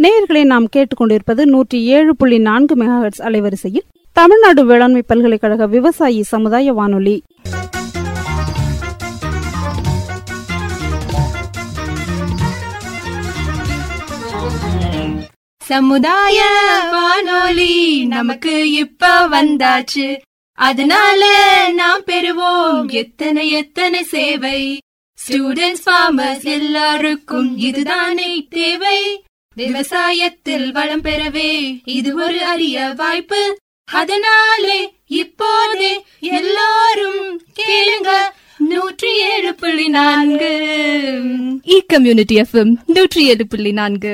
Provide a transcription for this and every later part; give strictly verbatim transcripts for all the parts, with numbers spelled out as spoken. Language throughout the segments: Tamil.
நேயர்களை நாம் கேட்டுக்கொண்டிருப்பது நூற்றி ஏழு புள்ளி நான்கு மெகாஹெர்ட்ஸ் அலைவரிசையில் தமிழ்நாடு வேளாண்மை பல்கலைக்கழக விவசாயி சமுதாய வானொலி. சமுதாய வானொலி நமக்கு இப்ப வந்தாச்சு, அதனால நாம் பெறுவோம் எத்தனை எத்தனை சேவை. ஸ்டூடெண்ட்ஸ், ஃபார்மர்ஸ் எல்லாருக்கும் இதுதானே தேவை. விவசாயத்தில் வளம் பெறவே இது ஒரு அரிய வாய்ப்பு. அதனாலே இப்போதே எல்லாரும் கேளுங்க நூற்றி ஏழு புள்ளி நான்கு இ கம்யூனிட்டி எஃப்எம் நூற்றி ஏழு புள்ளி நான்கு.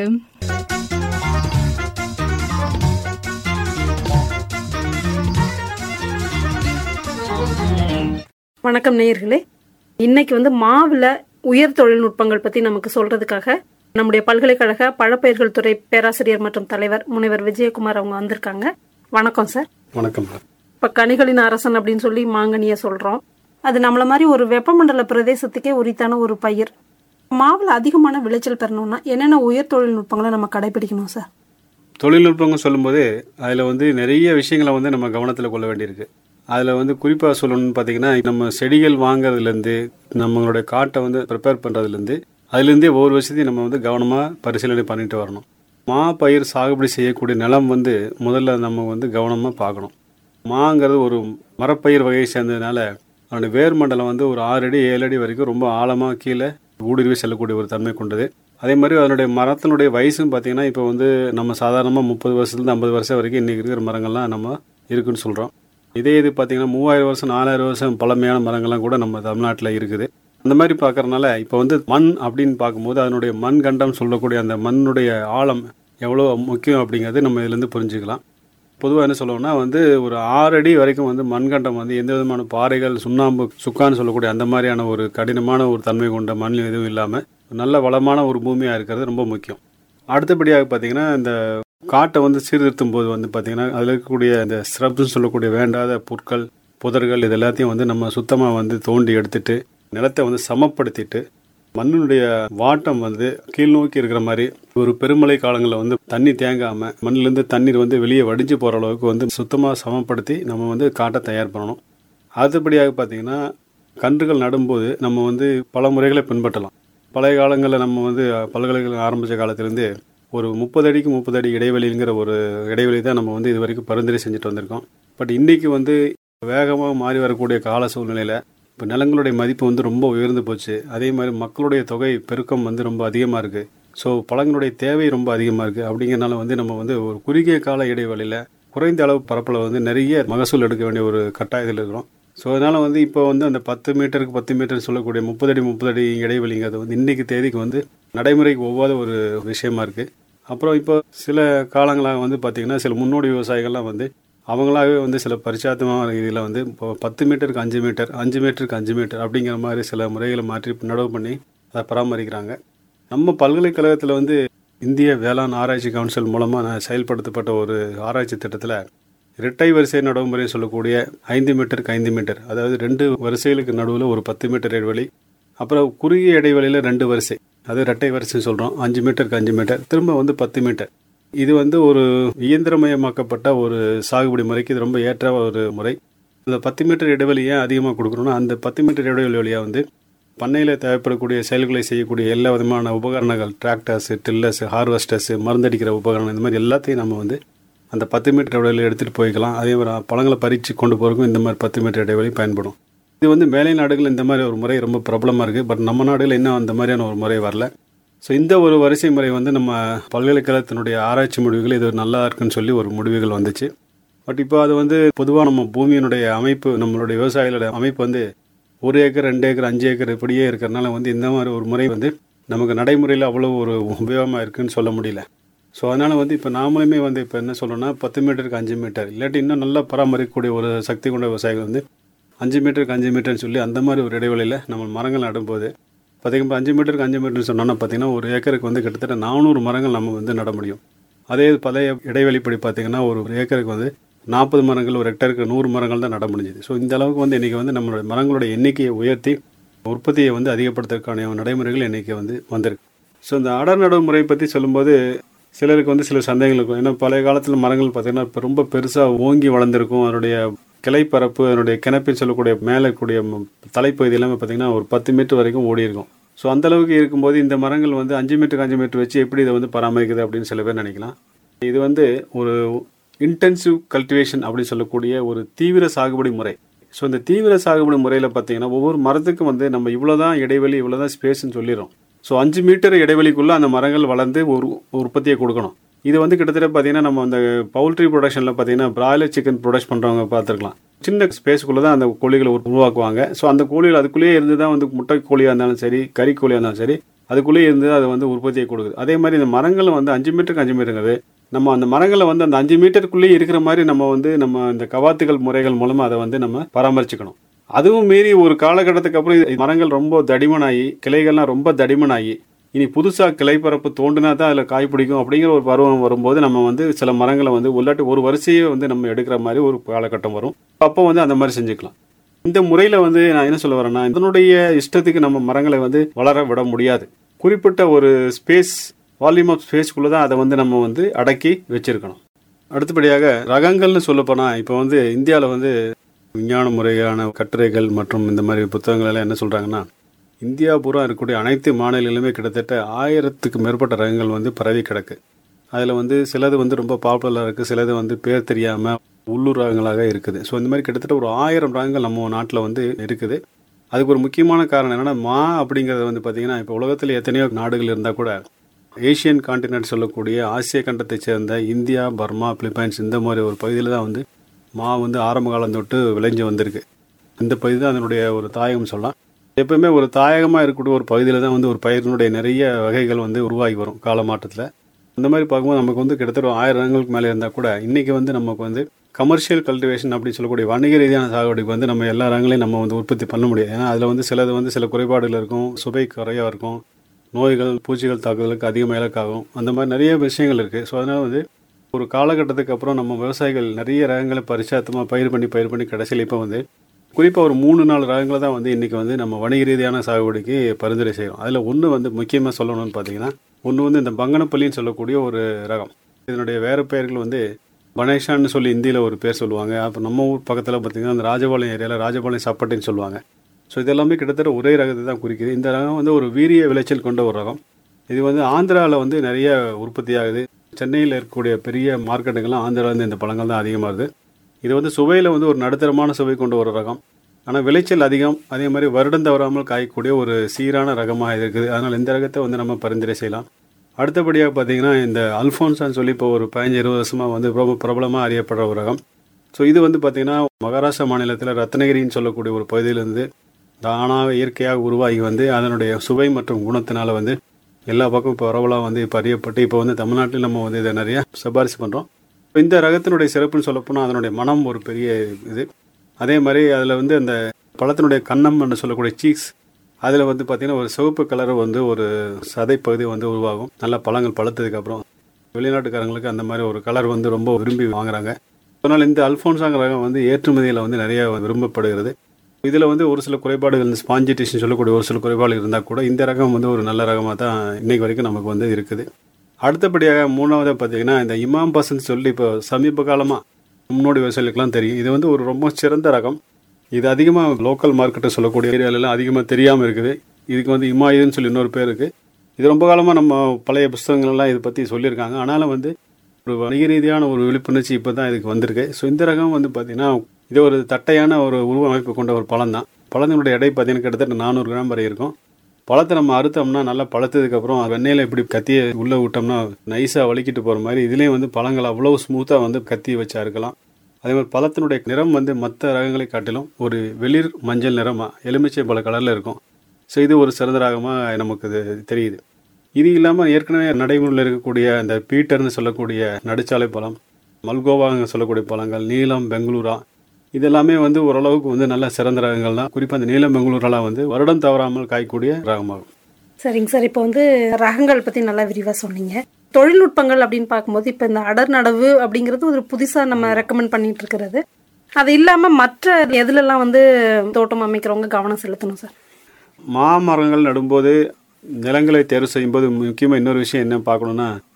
வணக்கம் நேயர்களே. இன்னைக்கு வந்து மாவுல உயர் தொழில்நுட்பங்கள் பத்தி நமக்கு சொல்றதுக்காக நம்முடைய பல்கலைக்கழக பழப்பயிர்கள் துறை பேராசிரியர் மற்றும் தலைவர் முனைவர் விஜயகுமார் அவங்க வந்திருக்காங்க. வணக்கம் சார். வணக்கம். இப்ப கனிகளின் அரசன் அப்படின்னு சொல்லி மாங்கனிய சொல்றோம். அது நம்மள மாதிரி ஒரு வெப்பமண்டல பிரதேசத்துக்கே உரித்தான ஒரு பயிர். மாவுல அதிகமான விளைச்சல் பெறணும்னா என்னென்ன உயர் தொழில்நுட்பங்களை நம்ம கடைபிடிக்கணும் சார்? தொழில்நுட்பங்கள் சொல்லும்போது அதில் வந்து நிறைய விஷயங்களை வந்து நம்ம கவனத்தில் கொள்ள வேண்டியிருக்கு. அதில் வந்து குறிப்பாக சொல்லணும்னு பார்த்தீங்கன்னா, நம்ம செடிகள் வாங்குறதுலேருந்து நம்மளுடைய காட்டை வந்து ப்ரிப்பேர் பண்ணுறதுலேருந்து அதுலேருந்தே ஒவ்வொரு விஷயத்தையும் நம்ம வந்து கவனமாக பரிசீலனை பண்ணிட்டு வரணும். மா பயிர் சாகுபடி செய்யக்கூடிய நிலம் வந்து முதல்ல நம்ம வந்து கவனமாக பார்க்கணும். மாங்கிறது ஒரு மரப்பயிர் வகையை சேர்ந்ததுனால அதனுடைய வேர் மண்டலம் வந்து ஒரு ஆறு அடி ஏழு அடி வரைக்கும் ரொம்ப ஆழமாக கீழே ஊடுருவி செல்லக்கூடிய ஒரு தன்மை கொண்டது. அதே மாதிரி அதனுடைய மரத்தினுடைய வயசுன்னு பார்த்தீங்கன்னா, இப்போ வந்து நம்ம சாதாரணமாக முப்பது வருஷத்துலேருந்து ஐம்பது வருஷம் வரைக்கும் இன்றைக்கி இருக்கிற மரங்கள்லாம் நம்ம இருக்குன்னு சொல்கிறோம். இதே இது பார்த்தீங்கன்னா மூவாயிரம் வருஷம் நாலாயிரம் வருஷம் பழமையான மரங்கள்லாம் கூட நம்ம தமிழ்நாட்டில் இருக்குது. அந்த மாதிரி பார்க்கறதுனால இப்போ வந்து மண் அப்படின்னு பார்க்கும்போது அதனுடைய மண் கண்டம் சொல்லக்கூடிய அந்த மண்ணுடைய ஆழம் எவ்வளோ முக்கியம் அப்படிங்கிறது நம்ம இதுலேருந்து புரிஞ்சுக்கலாம். பொதுவாக என்ன சொல்லுவோம்னா வந்து ஒரு ஆறு அடி வரைக்கும் வந்து மண்கண்டம் வந்து எந்த விதமான பாறைகள், சுண்ணாம்பு, சுக்கான்னு சொல்லக்கூடிய அந்த மாதிரியான ஒரு கடினமான ஒரு தன்மை கொண்ட மண் எதுவும் இல்லாமல் நல்ல வளமான ஒரு பூமியாக இருக்கிறது ரொம்ப முக்கியம். அடுத்தபடியாக பார்த்தீங்கன்னா, இந்த காட்டை வந்து சீர்திருத்தும் போது வந்து பார்த்திங்கன்னா அதில் இருக்கக்கூடிய இந்த ஸ்ரப்ஸ்ன்னு சொல்லக்கூடிய வேண்டாத புற்கள், புதர்கள் இது எல்லாத்தையும் வந்து நம்ம சுத்தமாக வந்து தோண்டி எடுத்துட்டு நிலத்தை வந்து சமப்படுத்திட்டு மண்ணினுடைய வாட்டம் வந்து கீழ் நோக்கி இருக்கிற மாதிரி ஒரு பெருமழை காலங்களில் வந்து தண்ணி தேங்காமல் மண்ணிலேருந்து தண்ணீர் வந்து வெளியே வடிஞ்சு போகிற அளவுக்கு வந்து சுத்தமாக சமப்படுத்தி நம்ம வந்து காட்டை தயார் பண்ணணும். அடுத்தபடியாக பார்த்திங்கன்னா, கன்றுகள் நடும்போது நம்ம வந்து பல முறைகளை பின்பற்றலாம். பழைய காலங்களில் நம்ம வந்து பல்கலைக்கழகம் ஆரம்பித்த காலத்திலேருந்து ஒரு முப்பது அடிக்கு முப்பது அடி இடைவெளிங்கிற ஒரு இடைவெளி தான் நம்ம வந்து இது வரைக்கும் பரிந்துரை செஞ்சுட்டு வந்திருக்கோம். பட் இன்றைக்கி வந்து வேகமாக மாறி வரக்கூடிய கால சூழ்நிலையில் இப்போ நிலங்களுடைய மதிப்பு வந்து ரொம்ப உயர்ந்து போச்சு. அதே மாதிரி மக்களுடைய தொகை பெருக்கம் வந்து ரொம்ப அதிகமாக இருக்குது. ஸோ பழங்களுடைய தேவை ரொம்ப அதிகமாக இருக்குது. அப்படிங்கிறனால வந்து நம்ம வந்து ஒரு குறுகிய கால இடைவெளியில் குறைந்த அளவு பரப்பில் வந்து நிறைய மகசூல் எடுக்க வேண்டிய ஒரு கட்டாயத்தில் இருக்கிறோம். ஸோ அதனால் வந்து இப்போ வந்து அந்த பத்து மீட்டருக்கு பத்து மீட்டர் சொல்லக்கூடிய முப்பது அடி முப்பது அடி இடைவெளிங்கிறது வந்து இன்றைக்கி தேதிக்கு வந்து நடைமுறைக்கு ஒவ்வாத ஒரு விஷயமா இருக்குது. அப்புறம் இப்போ சில காலங்களாக வந்து பார்த்திங்கன்னா சில முன்னோடி விவசாயிகள்லாம் வந்து அவங்களாவே வந்து சில பரிச்சாத்தமான இதில் வந்து இப்போ பத்து மீட்டருக்கு அஞ்சு மீட்டர் அஞ்சு மீட்டருக்கு அஞ்சு மீட்டர் அப்படிங்கிற மாதிரி சில முறைகளை மாற்றி நடவு பண்ணி அதை பராமரிக்கிறாங்க. நம்ம பல்கலைக்கழகத்தில் வந்து இந்திய வேளாண் ஆராய்ச்சி கவுன்சில் மூலமாக செயல்படுத்தப்பட்ட ஒரு ஆராய்ச்சி திட்டத்தில் இரட்டை வரிசை நடவு முறை சொல்லக்கூடிய ஐந்து மீட்டருக்கு ஐந்து மீட்டர், அதாவது ரெண்டு வரிசைகளுக்கு நடுவில் ஒரு பத்து மீட்டர் இடைவெளி, அப்புறம் குறுகிய இடைவெளியில் ரெண்டு வரிசை, அது இரட்டை வரிசைன்னு சொல்கிறோம். அஞ்சு மீட்டருக்கு அஞ்சு மீட்டர், திரும்ப வந்து பத்து மீட்டர். இது வந்து ஒரு இயந்திரமயமாக்கப்பட்ட ஒரு சாகுபடி முறைக்கு இது ரொம்ப ஏற்ற ஒரு முறை. இந்த பத்து மீட்டர் இடைவெளி ஏன் அதிகமாக கொடுக்குறோன்னா, அந்த பத்து மீட்டர் இடைவெளி வழியாக வந்து பண்ணையில் தேவைப்படக்கூடிய செயல்களை செய்யக்கூடிய எல்லா விதமான உபகரணங்கள், டிராக்டர்ஸு, டில்லர்ஸு, ஹார்வெஸ்டர்ஸு, மருந்தடிக்கிற உபகரணம், இந்த மாதிரி எல்லாத்தையும் நம்ம வந்து அந்த பத்து மீட்டர் இடைவெளியில் எடுத்துகிட்டு போய்க்கலாம். அதே மாதிரி பழங்களை பறித்து கொண்டு போகிறதுக்கும் இந்த மாதிரி பத்து மீட்டர் இடைவெளி பயன்படும். இது வந்து மேலை நாடுகள் இந்த மாதிரி ஒரு முறை ரொம்ப பிரபலமாக இருக்குது. பட் நம்ம நாடுகள் இன்னும் அந்த மாதிரியான ஒரு முறை வரல. ஸோ இந்த ஒரு வரிசை முறை வந்து நம்ம பல்கலைக்கழகத்தினுடைய ஆராய்ச்சி முடிவுகள் இது நல்லா இருக்குன்னு சொல்லி ஒரு முடிவுகள் வந்துச்சு. பட் இப்போ அது வந்து பொதுவாக நம்ம பூமியினுடைய அமைப்பு, நம்மளுடைய விவசாயிகளோட அமைப்பு வந்து ஒரு ஏக்கர் ரெண்டு ஏக்கர் அஞ்சு ஏக்கர் இப்படியே இருக்கிறனால வந்து இந்த மாதிரி ஒரு முறை வந்து நமக்கு நடைமுறையில் அவ்வளோ ஒரு உபயோகமாக இருக்குதுன்னு சொல்ல முடியல. ஸோ அதனால் வந்து இப்போ நாமளுமே வந்து இப்போ என்ன சொல்கிறோன்னா பத்து மீட்டருக்கு அஞ்சு மீட்டர் இல்லாட்டி இன்னும் நல்லா பராமரிக்கக்கூடிய ஒரு சக்தி கொண்ட விவசாயிகள் வந்து அஞ்சு மீட்டருக்கு அஞ்சு மீட்டர்னு சொல்லி அந்த மாதிரி ஒரு இடைவெளியில் நம்ம மரங்கள் நடும்போது பார்த்திங்கன்னா அஞ்சு மீட்டருக்கு அஞ்சு மீட்டர்னு சொன்னோன்னா பார்த்திங்கன்னா ஒரு ஏக்கருக்கு வந்து கிட்டத்தட்ட நானூறு மரங்கள் நம்ம வந்து நட முடியும். அதே பழைய இடைவெளிப்படி பார்த்திங்கன்னா ஒரு ஏக்கருக்கு வந்து நாற்பது மரங்கள், ஒரு ஹெக்டருக்கு நூறு மரங்கள் தான் நட முடிஞ்சுது. ஸோ இந்த அளவுக்கு வந்து இன்றைக்கி வந்து நம்மளுடைய மரங்களுடைய எண்ணிக்கையை உயர்த்தி உற்பத்தியை வந்து அதிகப்படுத்துறதுக்கான நடைமுறைகள் இன்றைக்கி வந்து வந்திருக்கு. ஸோ இந்த அடர் நடவு முறை பற்றி சொல்லும்போது சிலருக்கு வந்து சில சந்தேகங்கள் இருக்கும். ஏன்னா பழைய காலத்தில் மரங்கள் பார்த்தீங்கன்னா இப்போ ரொம்ப பெருசாக ஓங்கி வளர்ந்துருக்கும். அதனுடைய கிளைப்பரப்பு, அதனுடைய கிணப்பின்னு சொல்லக்கூடிய மேலே கூடிய தலைப்பகுதி எல்லாமே பார்த்தீங்கன்னா ஒரு பத்து மீட்டர் வரைக்கும் ஓடி இருக்கும். ஸோ அந்தளவுக்கு இருக்கும்போது இந்த மரங்கள் வந்து அஞ்சு மீட்டருக்கு அஞ்சு மீட்டர் வச்சு எப்படி இதை வந்து பராமரிக்குது அப்படின்னு சில பேர் நினைக்கலாம். இது வந்து ஒரு இன்டென்சிவ் கல்டிவேஷன் அப்படின்னு சொல்லக்கூடிய ஒரு தீவிர சாகுபடி முறை. ஸோ இந்த தீவிர சாகுபடி முறையில் பார்த்தீங்கன்னா ஒவ்வொரு மரத்துக்கும் வந்து நம்ம இவ்வளோதான் இடைவெளி, இவ்வளோதான் ஸ்பேஸ்ன்னு சொல்லிடுறோம். ஸோ அஞ்சு மீட்டர் இடைவெளிக்குள்ளே அந்த மரங்கள் வளர்ந்து ஒரு உற்பத்தியை கொடுக்கணும். இது வந்து கிட்டத்தட்ட பார்த்தீங்கன்னா நம்ம அந்த பவுல்ட்ரி ப்ரொடக்ஷனில் பார்த்தீங்கன்னா பிராய்லர் சிக்கன் ப்ரொடக்ட் பண்ணுறவங்க பார்த்துருக்கலாம். சின்ன ஸ்பேஸுக்குள்ளே தான் அந்த கோழிகளை உருவாக்குவாங்க. ஸோ அந்த கோழிகள் அதுக்குள்ளேயே இருந்து தான் வந்து முட்டை கோழியாக இருந்தாலும் சரி, கறி கோழியாக இருந்தாலும் சரி, அதுக்குள்ளேயே இருந்து அது வந்து உற்பத்தியை கொடுக்குது. அதே மாதிரி இந்த மரங்கள் வந்து அஞ்சு மீட்டருக்கு அஞ்சு மீட்டருங்கிறது நம்ம அந்த மரங்களை வந்து அந்த அஞ்சு மீட்டருக்குள்ளேயே இருக்கிற மாதிரி நம்ம வந்து நம்ம இந்த கவாத்துகள் முறைகள் மூலமாக அதை வந்து நம்ம பராமரிச்சுக்கணும். அதுவும் மீறி ஒரு காலகட்டத்துக்கு அப்புறம் மரங்கள் ரொம்ப தடிமனாகி, கிளைகள்லாம் ரொம்ப தடிமனாகி, இனி புதுசாக கிளைப்பரப்பு தோண்டினா தான் அதில் காய் பிடிக்கும் அப்படிங்கிற ஒரு பருவம் வரும்போது நம்ம வந்து சில மரங்களை வந்து உள்ளாட்டி ஒரு வரிசையை வந்து நம்ம எடுக்கிற மாதிரி ஒரு காலகட்டம் வரும். அப்போ வந்து அந்த மாதிரி செஞ்சுக்கலாம். இந்த முறையில் வந்து நான் என்ன சொல்ல வரேன்னா, இதனுடைய இஷ்டத்துக்கு நம்ம மரங்களை வந்து வளர விட முடியாது. குறிப்பிட்ட ஒரு ஸ்பேஸ், வால்யூம் ஆஃப் ஸ்பேஸ்க்குள்ளே தான் அதை வந்து நம்ம வந்து அடக்கி வச்சிருக்கணும். அடுத்தபடியாக ரகங்கள்னு சொல்லப்போனால் இப்போ வந்து இந்தியாவில் வந்து விஞ்ஞான முறையான கட்டுரைகள் மற்றும் இந்த மாதிரி புத்தகங்கள் எல்லாம் என்ன சொல்கிறாங்கன்னா, இந்தியா பூரா இருக்கக்கூடிய அனைத்து மாநிலங்களுமே கிட்டத்தட்ட ஆயிரத்துக்கு மேற்பட்ட ரகங்கள் வந்து பரவி கிடக்கு. அதில் வந்து சிலது வந்து ரொம்ப பாப்புலராக இருக்குது, சிலது வந்து பேர் தெரியாமல் உள்ளூர் ரகங்களாக இருக்குது. ஸோ இந்த மாதிரி கிட்டத்தட்ட ஒரு ஆயிரம் ரகங்கள் நம்ம நாட்டில் வந்து இருக்குது. அதுக்கு ஒரு முக்கியமான காரணம் என்னென்னா, மா அப்படிங்கிறது வந்து பார்த்திங்கன்னா இப்போ உலகத்தில் எத்தனையோ நாடுகள் இருந்தால் கூட ஏஷியன் கான்டினென்ட் சொல்லக்கூடிய ஆசிய கண்டத்தை சேர்ந்த இந்தியா, பர்மா, பிலிப்பைன்ஸ் இந்த மாதிரி ஒரு பகுதியில் தான் வந்து மா வந்து ஆரம்ப காலம் தொட்டு விளைஞ்சு வந்திருக்கு. இந்த பகுதி தான் அதனுடைய ஒரு தாயகம் சொல்லலாம். எப்பவுமே ஒரு தாயகமாக இருக்கக்கூடிய ஒரு பகுதியில் தான் வந்து ஒரு பயிரினுடைய நிறைய வகைகள் வந்து உருவாகி வரும் காலமாட்டத்தில். அந்த மாதிரி பார்க்கும்போது நமக்கு வந்து கிட்டத்தட்ட ஆயிரம் ரகங்களுக்கு மேலே இருந்தால் கூட இன்றைக்கி வந்து நமக்கு வந்து கமர்ஷியல் கல்டிவேஷன் அப்படின்னு சொல்லக்கூடிய வணிக ரீதியான சாகுபடிக்கு வந்து நம்ம எல்லா ரகங்களையும் நம்ம வந்து உற்பத்தி பண்ண முடியாது. ஏன்னா அதில் வந்து சிலது வந்து சில குறைபாடுகள் இருக்கும், சுவை குறையாக இருக்கும், நோய்கள் பூச்சிகள் தாக்குதலுக்கு அதிகமாக இலக்காகும், அந்த மாதிரி நிறைய விஷயங்கள் இருக்குது. ஸோ அதனால் வந்து ஒரு காலகட்டத்துக்கு அப்புறம் நம்ம விவசாயிகள் நிறைய ரகங்களை பரிச்சாத்தமாக பயிர் பண்ணி பயிர் பண்ணி கடைசியில் இப்போ வந்து குறிப்பாக ஒரு மூணு நாலு ரகங்களை தான் வந்து இன்றைக்கி வந்து நம்ம வணிக ரீதியான சாகுபடிக்கு பரிந்துரை செய்கிறோம். அதில் ஒன்று வந்து முக்கியமாக சொல்லணும்னு பார்த்தீங்கன்னா, ஒன்று வந்து இந்த பங்கனப்பள்ளின்னு சொல்லக்கூடிய ஒரு ரகம். இதனுடைய வேறு பெயர்கள் வந்து பனேஷான்னு சொல்லி இந்தியில் ஒரு பேர் சொல்லுவாங்க. அப்போ நம்ம ஊர் பக்கத்தில் பார்த்திங்கன்னா அந்த ராஜபாளையம் ஏரியாவில் ராஜபாளையம் சப்பட்டின்னு சொல்லுவாங்க. ஸோ இதெல்லாமே கிட்டத்தட்ட ஒரே ரகத்தை தான் குறிக்குது. இந்த ரகம் வந்து ஒரு வீரிய விளைச்சல் கொண்ட ஒரு ரகம். இது வந்து ஆந்திராவில் வந்து நிறைய உற்பத்தி ஆகுது. சென்னையில் இருக்கக்கூடிய பெரிய மார்க்கெட்டுங்கள்லாம் ஆந்திராவிலேருந்து இந்த பழங்கள் தான் அதிகமாகுது. இது வந்து சுவையில் வந்து ஒரு நடுத்தரமான சுவை கொண்ட ஒரு ரகம். ஆனால் விளைச்சல் அதிகம், அதே மாதிரி வருடம் தவறாமல் காய்க்கக்கூடிய ஒரு சீரான ரகமாக இருக்குது. அதனால் இந்த ரகத்தை வந்து நம்ம பரிந்துரை செய்யலாம். அடுத்தபடியாக பார்த்திங்கன்னா இந்த அல்ஃபோன்ஸான்னு சொல்லி இப்போ ஒரு பதினஞ்சு இருபது வருஷமாக வந்து ரொம்ப பிரபலமாக அறியப்படுற ஒரு ரகம். ஸோ இது வந்து பார்த்திங்கன்னா மகாராஷ்டிரா மாநிலத்தில் ரத்னகிரின்னு சொல்லக்கூடிய ஒரு பகுதியிலேருந்து தானாக இயற்கையாக உருவாகி வந்து அதனுடைய சுவை மற்றும் குணத்தினால வந்து எல்லா பக்கம் இப்போ பரவலாக வந்து இப்போ அறியப்பட்டு இப்போ வந்து தமிழ்நாட்டில் நம்ம வந்து இதை நிறையா சிபாரிசு பண்ணுறோம். இந்த ரகத்தினுடைய சிறப்புன்னு சொல்லப்போனால் அதனுடைய மனம் ஒரு பெரிய இது. அதே மாதிரி அதில் வந்து அந்த பழத்தினுடைய கன்னம் என்று சொல்லக்கூடிய சீக்ஸ், அதில் வந்து பார்த்திங்கன்னா ஒரு சிவப்பு கலர் வந்து ஒரு சதைப்பகுதி வந்து உருவாகும். நல்ல பழங்கள் பழுத்ததுக்கப்புறம் வெளிநாட்டுக்காரங்களுக்கு அந்த மாதிரி ஒரு கலர் வந்து ரொம்ப விரும்பி வாங்குறாங்க. அதனால் இந்த அல்ஃபோன்ஸாங்க ரகம் வந்து ஏற்றுமதியில் வந்து நிறைய விரும்பப்படுகிறது. இதில் வந்து ஒரு சில குறைபாடுகள், இந்த ஸ்பாஞ்சிட்டிஷன் சொல்லக்கூடிய ஒரு சில குறைபாடுகள் இருந்தால் கூட இந்த ரகம் வந்து ஒரு நல்ல ரகமாக தான் இன்றைக்கு வரைக்கும் நமக்கு வந்து இருக்குது. அடுத்தபடியாக மூணாவது பார்த்திங்கன்னா இந்த இமாம் பசன்னு சொல்லி இப்போ சமீப காலமாக முன்னோடி விவசாயிகளுக்கெல்லாம் தெரியும். இது வந்து ஒரு ரொம்ப சிறந்த ரகம். இது அதிகமாக லோக்கல் மார்க்கெட்டை சொல்லக்கூடிய ஏரியாலெலாம் அதிகமாக தெரியாமல் இருக்குது. இதுக்கு வந்து இமாயுதுன்னு சொல்லி இன்னொரு பேர் இருக்குது. இது ரொம்ப காலமாக நம்ம பழைய புஸ்தகங்கள்லாம் இதை பற்றி சொல்லியிருக்காங்க. ஆனாலும் வந்து ஒரு வணிக ரீதியான ஒரு விழிப்புணர்ச்சி இப்போ தான் இதுக்கு வந்திருக்கு. ஸோ இந்த ரகம் வந்து பார்த்திங்கன்னா இது ஒரு தட்டையான ஒரு உருவமைப்பு கொண்ட ஒரு பழம் தான். பழத்தினுடைய எடை பார்த்திங்கன்னா கிட்டத்தட்ட நானூறு கிராம் வரை இருக்கும். பழத்தை நம்ம அறுத்தோம்னா நல்லா பழுத்ததுக்கப்புறம் வெண்ணெயில் இப்படி கத்தியை உள்ளே விட்டோம்னா நைஸாக வலிக்கிட்டு போகிற மாதிரி இதுலேயும் வந்து பழங்கள் அவ்வளோ ஸ்மூத்தாக வந்து கத்தி வச்சு அறுக்கலாம். அதே மாதிரி பழத்தினுடைய நிறம் வந்து மற்ற ரகங்களை காட்டிலும் ஒரு வெளிர் மஞ்சள் நிறமாக எலுமிச்சை பல கலரில் இருக்கும். ஸோ இது ஒரு சிறந்த ரகமாக நமக்கு இது தெரியுது. இது இல்லாமல் ஏற்கனவே நடைமுறையில் இருக்கக்கூடிய இந்த பீட்டர்னு சொல்லக்கூடிய நடுச்சாலை பழம், மல்கோவாங்க சொல்லக்கூடிய பழங்கள், நீலம், பெங்களூரா, இதெல்லாமே வந்து ஓரளவுக்கு வந்து நல்ல சிறந்த ரகங்கள் தான். குறிப்பாக அந்த நீலம் பெங்களூரெலாம் வந்து வருடம் தவறாமல் காய்க்கூடிய ரகமாகும். சரிங்க சார், இப்போ வந்து ரகங்கள் பற்றி நல்லா விரிவாக சொன்னீங்க. தொழில்நுட்பங்கள் அப்படின்னு பார்க்கும்போது இப்போ இந்த அடர் நடவு அப்படிங்கிறது ஒரு புதுசாக நம்ம ரெக்கமெண்ட் பண்ணிட்டு இருக்கிறது. அது இல்லாமல் மற்ற எதுலெல்லாம் வந்து தோட்டம் அமைக்கிறவங்க கவனம் செலுத்தணும் சார்? மாமரங்கள் நடும்போது நிலங்களை தேர்வு செய்யும்போது முக்கியமாக இன்னொரு விஷயம் என்ன பார்க்கணுன்னா,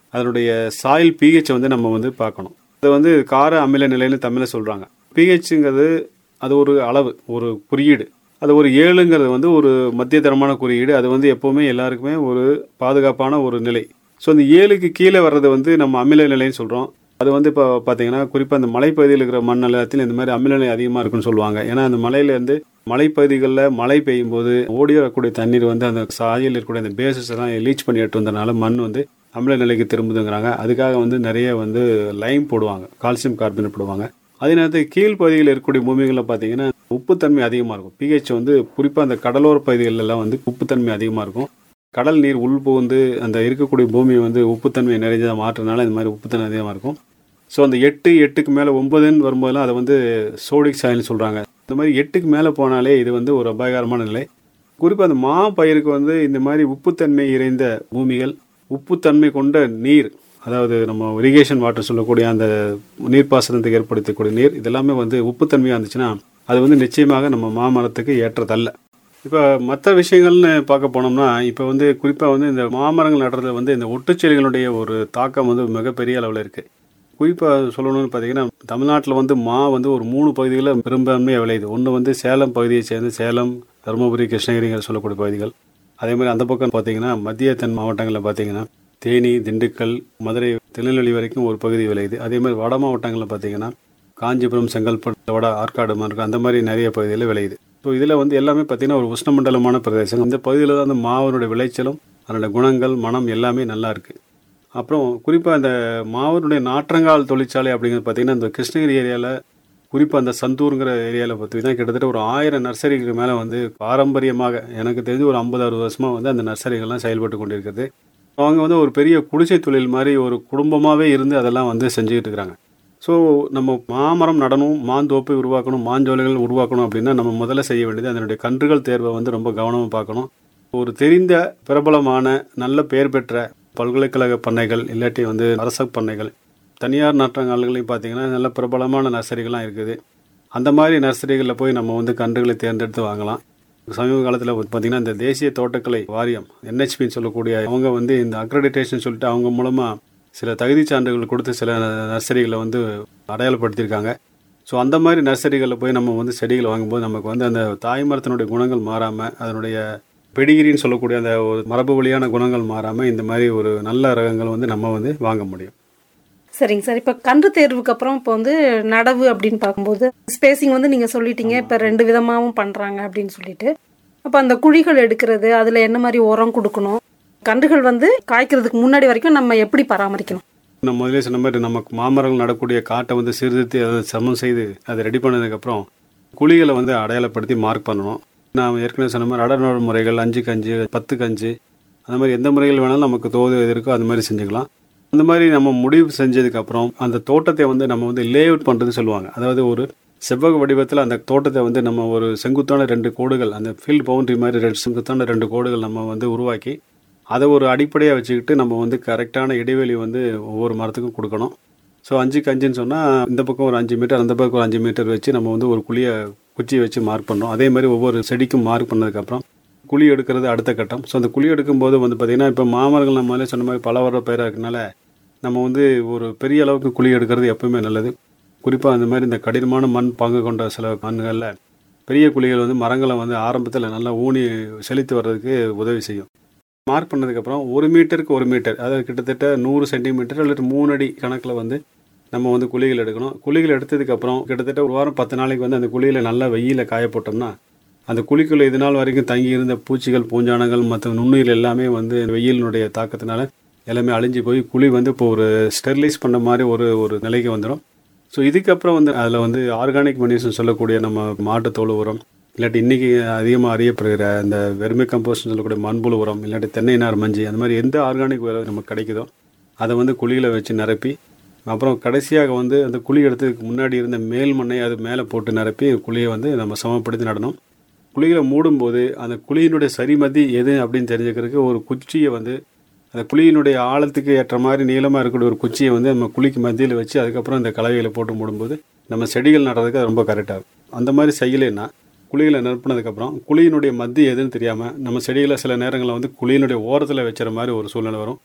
அதனுடைய சாயில் பிஹெச் வந்து நம்ம வந்து பார்க்கணும். அது வந்து கார அமில நிலைன்னு தமிழில் சொல்கிறாங்க. பிஹெச்ங்கிறது அது ஒரு அளவு, ஒரு குறியீடு. அது ஒரு ஏழுங்கிறது வந்து ஒரு மத்திய தரமான குறியீடு. அது வந்து எப்போவுமே எல்லாருக்குமே ஒரு பாதுகாப்பான ஒரு நிலை. ஸோ அந்த ஏழுக்கு கீழே வர்றது வந்து நம்ம அமில நிலைன்னு சொல்கிறோம். அது வந்து இப்போ பார்த்தீங்கன்னா குறிப்பாக அந்த மலைப்பகுதியில் இருக்கிற மண் நிலத்தில் இந்த மாதிரி அமில நிலை அதிகமாக இருக்குன்னு சொல்லுவாங்க. ஏன்னா அந்த மலையிலேருந்து மலைப்பகுதிகளில் மழை பெய்யும் போது ஓடி வரக்கூடிய தண்ணீர் வந்து அந்த சாயில் இருக்கக்கூடிய அந்த பேசஸ் எல்லாம் லீச் பண்ணி எடுத்து வந்தனால மண் வந்து அமில நிலைக்கு திரும்புதுங்கிறாங்க. அதுக்காக வந்து நிறைய வந்து லைம் போடுவாங்க, கால்சியம் கார்பனேட் போடுவாங்க. அதே நேரத்தில் கீழ்ப்பகுதியில் இருக்கக்கூடிய பூமிகளில் பார்த்தீங்கன்னா உப்புத்தன்மை அதிகமாக இருக்கும். பிஹெச் வந்து குறிப்பாக அந்த கடலோர பகுதிகளெல்லாம் வந்து உப்புத்தன்மை அதிகமாக இருக்கும். கடல் நீர் உள் புகுந்து அந்த இருக்கக்கூடிய பூமியை வந்து உப்புத்தன்மையை நிறைஞ்சதாக மாற்றுறதுனால இந்த மாதிரி உப்புத்தன்மை அதிகமாக இருக்கும். ஸோ அந்த எட்டு எட்டுக்கு மேலே ஒன்பதுன்னு வரும்போதெல்லாம் அதை வந்து சோடிக் சாயில்னு சொல்கிறாங்க. இந்த மாதிரி எட்டுக்கு மேலே போனாலே இது வந்து ஒரு அபாயகரமான நிலை. குறிப்பாக அந்த மா பயிருக்கு வந்து இந்த மாதிரி உப்புத்தன்மை இறைந்த பூமிகள், உப்புத்தன்மை கொண்ட நீர், அதாவது நம்ம இரிகேஷன் வாட்டர் சொல்லக்கூடிய அந்த நீர்ப்பாசனத்துக்கு ஏற்படுத்தக்கூடிய நீர், இதெல்லாமே வந்து உப்புத்தன்மையாக இருந்துச்சுன்னா அது வந்து நிச்சயமாக நம்ம மாமரத்துக்கு ஏற்றதல்ல. இப்போ மற்ற விஷயங்கள்னு பார்க்க போனோம்னா இப்போ வந்து குறிப்பாக வந்து இந்த மாமரங்கள் நடுறதுல வந்து இந்த ஒட்டுச்செடிகளுடைய ஒரு தாக்கம் வந்து மிகப்பெரிய அளவில் இருக்குது. குறிப்பாக சொல்லணும்னு பார்த்தீங்கன்னா தமிழ்நாட்டில் வந்து மா வந்து ஒரு மூணு பகுதிகளில் பெரும்பான்மையாக விளையுது. ஒன்று வந்து சேலம் பகுதியை சேர்ந்து சேலம், தருமபுரி, கிருஷ்ணகிரிங்கிற சொல்லக்கூடிய பகுதிகள். அதே மாதிரி அந்த பக்கம் பார்த்தீங்கன்னா மத்திய தென் மாவட்டங்களில் பார்த்தீங்கன்னா தேனி, திண்டுக்கல், மதுரை, திருநெல்வேலி வரைக்கும் ஒரு பகுதி விளையுது. அதே மாதிரி வட மாவட்டங்களில் பார்த்தீங்கன்னா காஞ்சிபுரம், செங்கல்பட்டு, வட ஆற்காடு, மறுக்க அந்த மாதிரி நிறைய பகுதிகளில் விளையுது. ஸோ இதில் வந்து எல்லாமே பார்த்தீங்கன்னா ஒரு உஷ்ணமண்டலமான பிரதேசம். இந்த பகுதியில் தான் அந்த மாவனுடைய விளைச்சலும் அதோட குணங்கள், மனம் எல்லாமே நல்லா இருக்குது. அப்புறம் குறிப்பாக அந்த மாவனுடைய நாற்றங்கால் தொழிற்சாலை அப்படிங்கிறது பார்த்தீங்கன்னா இந்த கிருஷ்ணகிரி ஏரியாவில், குறிப்பாக அந்த சந்தூருங்கிற ஏரியாவில் பார்த்தீங்கன்னா கிட்டத்தட்ட ஒரு ஆயிரம் நர்சரிக்கு மேலே வந்து பாரம்பரியமாக எனக்கு தெரிஞ்சு ஒரு ஐம்பது அறுபது வருஷமாக வந்து அந்த நர்சரிகள்லாம் செயல்பட்டு கொண்டிருக்கிறது. அவங்க வந்து ஒரு பெரிய குடிசை தொழில் மாதிரி ஒரு குடும்பமாகவே இருந்து அதெல்லாம் வந்து செஞ்சுக்கிட்டு இருக்கிறாங்க. ஸோ நம்ம மாமரம் நடணும், மாந்தோப்பை உருவாக்கணும், மாஞ்சோலைகள் உருவாக்கணும் அப்படின்னா நம்ம முதல்ல செய்ய வேண்டியது அதனுடைய கன்றுகள் தேர்வை வந்து ரொம்ப கவனமாக பார்க்கணும். ஒரு தெரிந்த பிரபலமான நல்ல பெயர் பெற்ற பல்கலைக்கழக பண்ணைகள் இல்லாட்டி வந்து அரச பண்ணைகள், தனியார் நாற்றங்கால்களையும் பார்த்தீங்கன்னா நல்ல பிரபலமான நர்சரிகள்லாம் இருக்குது. அந்த மாதிரி நர்சரிகளில் போய் நம்ம வந்து கன்றுகளை தேர்ந்தெடுத்து வாங்கலாம். சமீப காலத்தில் பார்த்தீங்கன்னா இந்த தேசிய தோட்டக்கலை வாரியம் என்ஹெச்பின்னு சொல்லக்கூடிய அவங்க வந்து இந்த அக்ரெடிட்டேஷன் சொல்லிட்டு அவங்க மூலமாக சில தகுதி சான்றுகள் கொடுத்து சில நர்சரிகளை வந்து அடையாளப்படுத்தியிருக்காங்க. ஸோ அந்த மாதிரி நர்சரிகளில் போய் நம்ம வந்து செடிகள் வாங்கும்போது நமக்கு வந்து அந்த தாய் மரத்தினுடைய குணங்கள் மாறாமல், அதனுடைய பெடிகிரின்னு சொல்லக்கூடிய அந்த ஒரு மரபு வழியான குணங்கள் மாறாமல் இந்த மாதிரி ஒரு நல்ல ரகங்கள் வந்து நம்ம வந்து வாங்க முடியும். சரிங்க சார். இப்போ கன்று தேர்வுக்கு அப்புறம் இப்போ வந்து நடவு அப்படின்னு பார்க்கும்போது ஸ்பேசிங் வந்து நீங்கள் சொல்லிட்டீங்க, இப்போ ரெண்டு விதமாகவும் பண்ணுறாங்க அப்படின்னு சொல்லிட்டு. அப்போ அந்த குழிகள் எடுக்கிறது, அதில் என்ன மாதிரி உரம் கொடுக்கணும், கன்றுகள் வந்து காய்க்கிறதுக்கு முன்னாடி வரைக்கும் நம்ம எப்படி பராமரிக்கணும்? நம்ம முதலே சொன்ன மாதிரி நமக்கு மாமரங்கள் நடக்கூடிய காட்டை வந்து சீர்திருத்தி அதை சமம் செய்து அதை ரெடி பண்ணதுக்கப்புறம் குழிகளை வந்து அடையாளப்படுத்தி மார்க் பண்ணணும். நான் ஏற்கனவே சொன்ன மாதிரி அடர்நோடு முறைகள், அஞ்சுக்கு அஞ்சு, பத்துக்கு அஞ்சு, அந்த மாதிரி எந்த முறைகள் வேணாலும் நமக்கு தோது இருக்கோ அந்த மாதிரி செஞ்சுக்கலாம். அந்த மாதிரி நம்ம முடிவு செஞ்சதுக்கப்புறம் அந்த தோட்டத்தை வந்து நம்ம வந்து லே அவுட் பண்ணுறதுன்னு சொல்லுவாங்க. அதாவது ஒரு செவ்வக வடிவத்தில் அந்த தோட்டத்தை வந்து நம்ம ஒரு செங்குத்தான ரெண்டு கோடுகள், அந்த ஃபீல்ட் பவுண்டரி மாதிரி ரெண்டு செங்குத்தான ரெண்டு கோடுகள் நம்ம வந்து உருவாக்கி அதை ஒரு அடிப்படையாக வச்சுக்கிட்டு நம்ம வந்து கரெக்டான இடைவெளி வந்து ஒவ்வொரு மரத்துக்கும் கொடுக்கணும். ஸோ அஞ்சுக்கு அஞ்சுன்னு சொன்னால் இந்த பக்கம் ஒரு அஞ்சு மீட்டர், அந்த பக்கம் ஒரு அஞ்சு மீட்டர் வச்சு நம்ம வந்து ஒரு குழியை குச்சியை வச்சு மார்க் பண்ணோம். அதே மாதிரி ஒவ்வொரு செடிக்கும் மார்க் பண்ணதுக்கப்புறம் குழி எடுக்கிறது அடுத்த கட்டம். ஸோ அந்த குழி எடுக்கும்போது வந்து பார்த்திங்கன்னா இப்போ மாமரங்கள் நம்ம சொன்ன மாதிரி பல வர பயிராக இருக்கனால நம்ம வந்து ஒரு பெரிய அளவுக்கு குழி எடுக்கிறது எப்பவுமே நல்லது. குறிப்பாக அந்த மாதிரி இந்த கடினமான மண் பங்கு கொண்ட சில மண்களில் பெரிய குழிகள் வந்து மரங்களை வந்து ஆரம்பத்தில் நல்லா ஊனி செலுத்தி வர்றதுக்கு உதவி செய்யும். மார்க் பண்ணதுக்கப்புறம் ஒரு மீட்டருக்கு ஒரு மீட்டர், அதாவது கிட்டத்தட்ட நூறு சென்டிமீட்டர் அல்லது மூணு அடி கணக்கில் வந்து நம்ம வந்து குழிகள் எடுக்கணும். குழிகள் எடுத்ததுக்கப்புறம் கிட்டத்தட்ட ஒரு வாரம் பத்து நாளைக்கு வந்து அந்த குழியில் நல்லா வெயிலில் காய போட்டோம்னா அந்த குழிக்குள்ளே இது நாள் வரைக்கும் தங்கி இருந்த பூச்சிகள், பூஞ்சானங்கள், மற்ற நுண்ணுயிர் எல்லாமே வந்து வெயிலினுடைய தாக்கத்தினால எல்லாமே அழிஞ்சு போய் குழி வந்து இப்போ ஒரு ஸ்டெர்லைஸ் பண்ண மாதிரி ஒரு ஒரு நிலைக்கு வந்துடும். ஸோ இதுக்கப்புறம் வந்து அதில் வந்து ஆர்கானிக் மனிஷன் சொல்லக்கூடிய நம்ம மாட்டுத்தோல் உரம், இல்லாட்டி இன்றைக்கி அதிகமாக அறியப்படுகிற இந்த வெர்மி கம்போஸ்ட்னு சொல்லக்கூடிய மண்புழு உரம், இல்லாட்டி தென்னை நார் மஞ்சி, அந்த மாதிரி எந்த ஆர்கானிக் உரம் நமக்கு கிடைக்குதோ அதை வந்து குழியில் வச்சு நிரப்பி, அப்புறம் கடைசியாக வந்து அந்த குழி எடுத்ததுக்கு முன்னாடி இருந்த மேல் மண்ணை அது மேலே போட்டு நிரப்பி குழியை வந்து நம்ம சமப்படுத்தி நடணும். குழிகளை மூடும்போது அந்த குழியினுடைய சரிமதி எது அப்படின்னு தெரிஞ்சுக்கிறதுக்கு ஒரு குச்சியை வந்து அந்த குழியினுடைய ஆழத்துக்கு ஏற்ற மாதிரி நீளமாக இருக்கக்கூடிய ஒரு குச்சியை வந்து நம்ம குழிக்கு மத்தியில் வச்சு அதுக்கப்புறம் இந்த கலவைகளை போட்டு மூடும்போது நம்ம செடிகள் நடுறதுக்கு அது ரொம்ப கரெக்டாக இருக்கும். அந்த மாதிரி செய்யலைன்னா குழிகளை நிரப்பினதுக்கப்புறம் குழியினுடைய மத்தி எதுன்னு தெரியாமல் நம்ம செடிகளை சில நேரங்களில் வந்து குழியினுடைய ஓரத்தில் வச்சுற மாதிரி ஒரு சூழ்நிலை வரும்.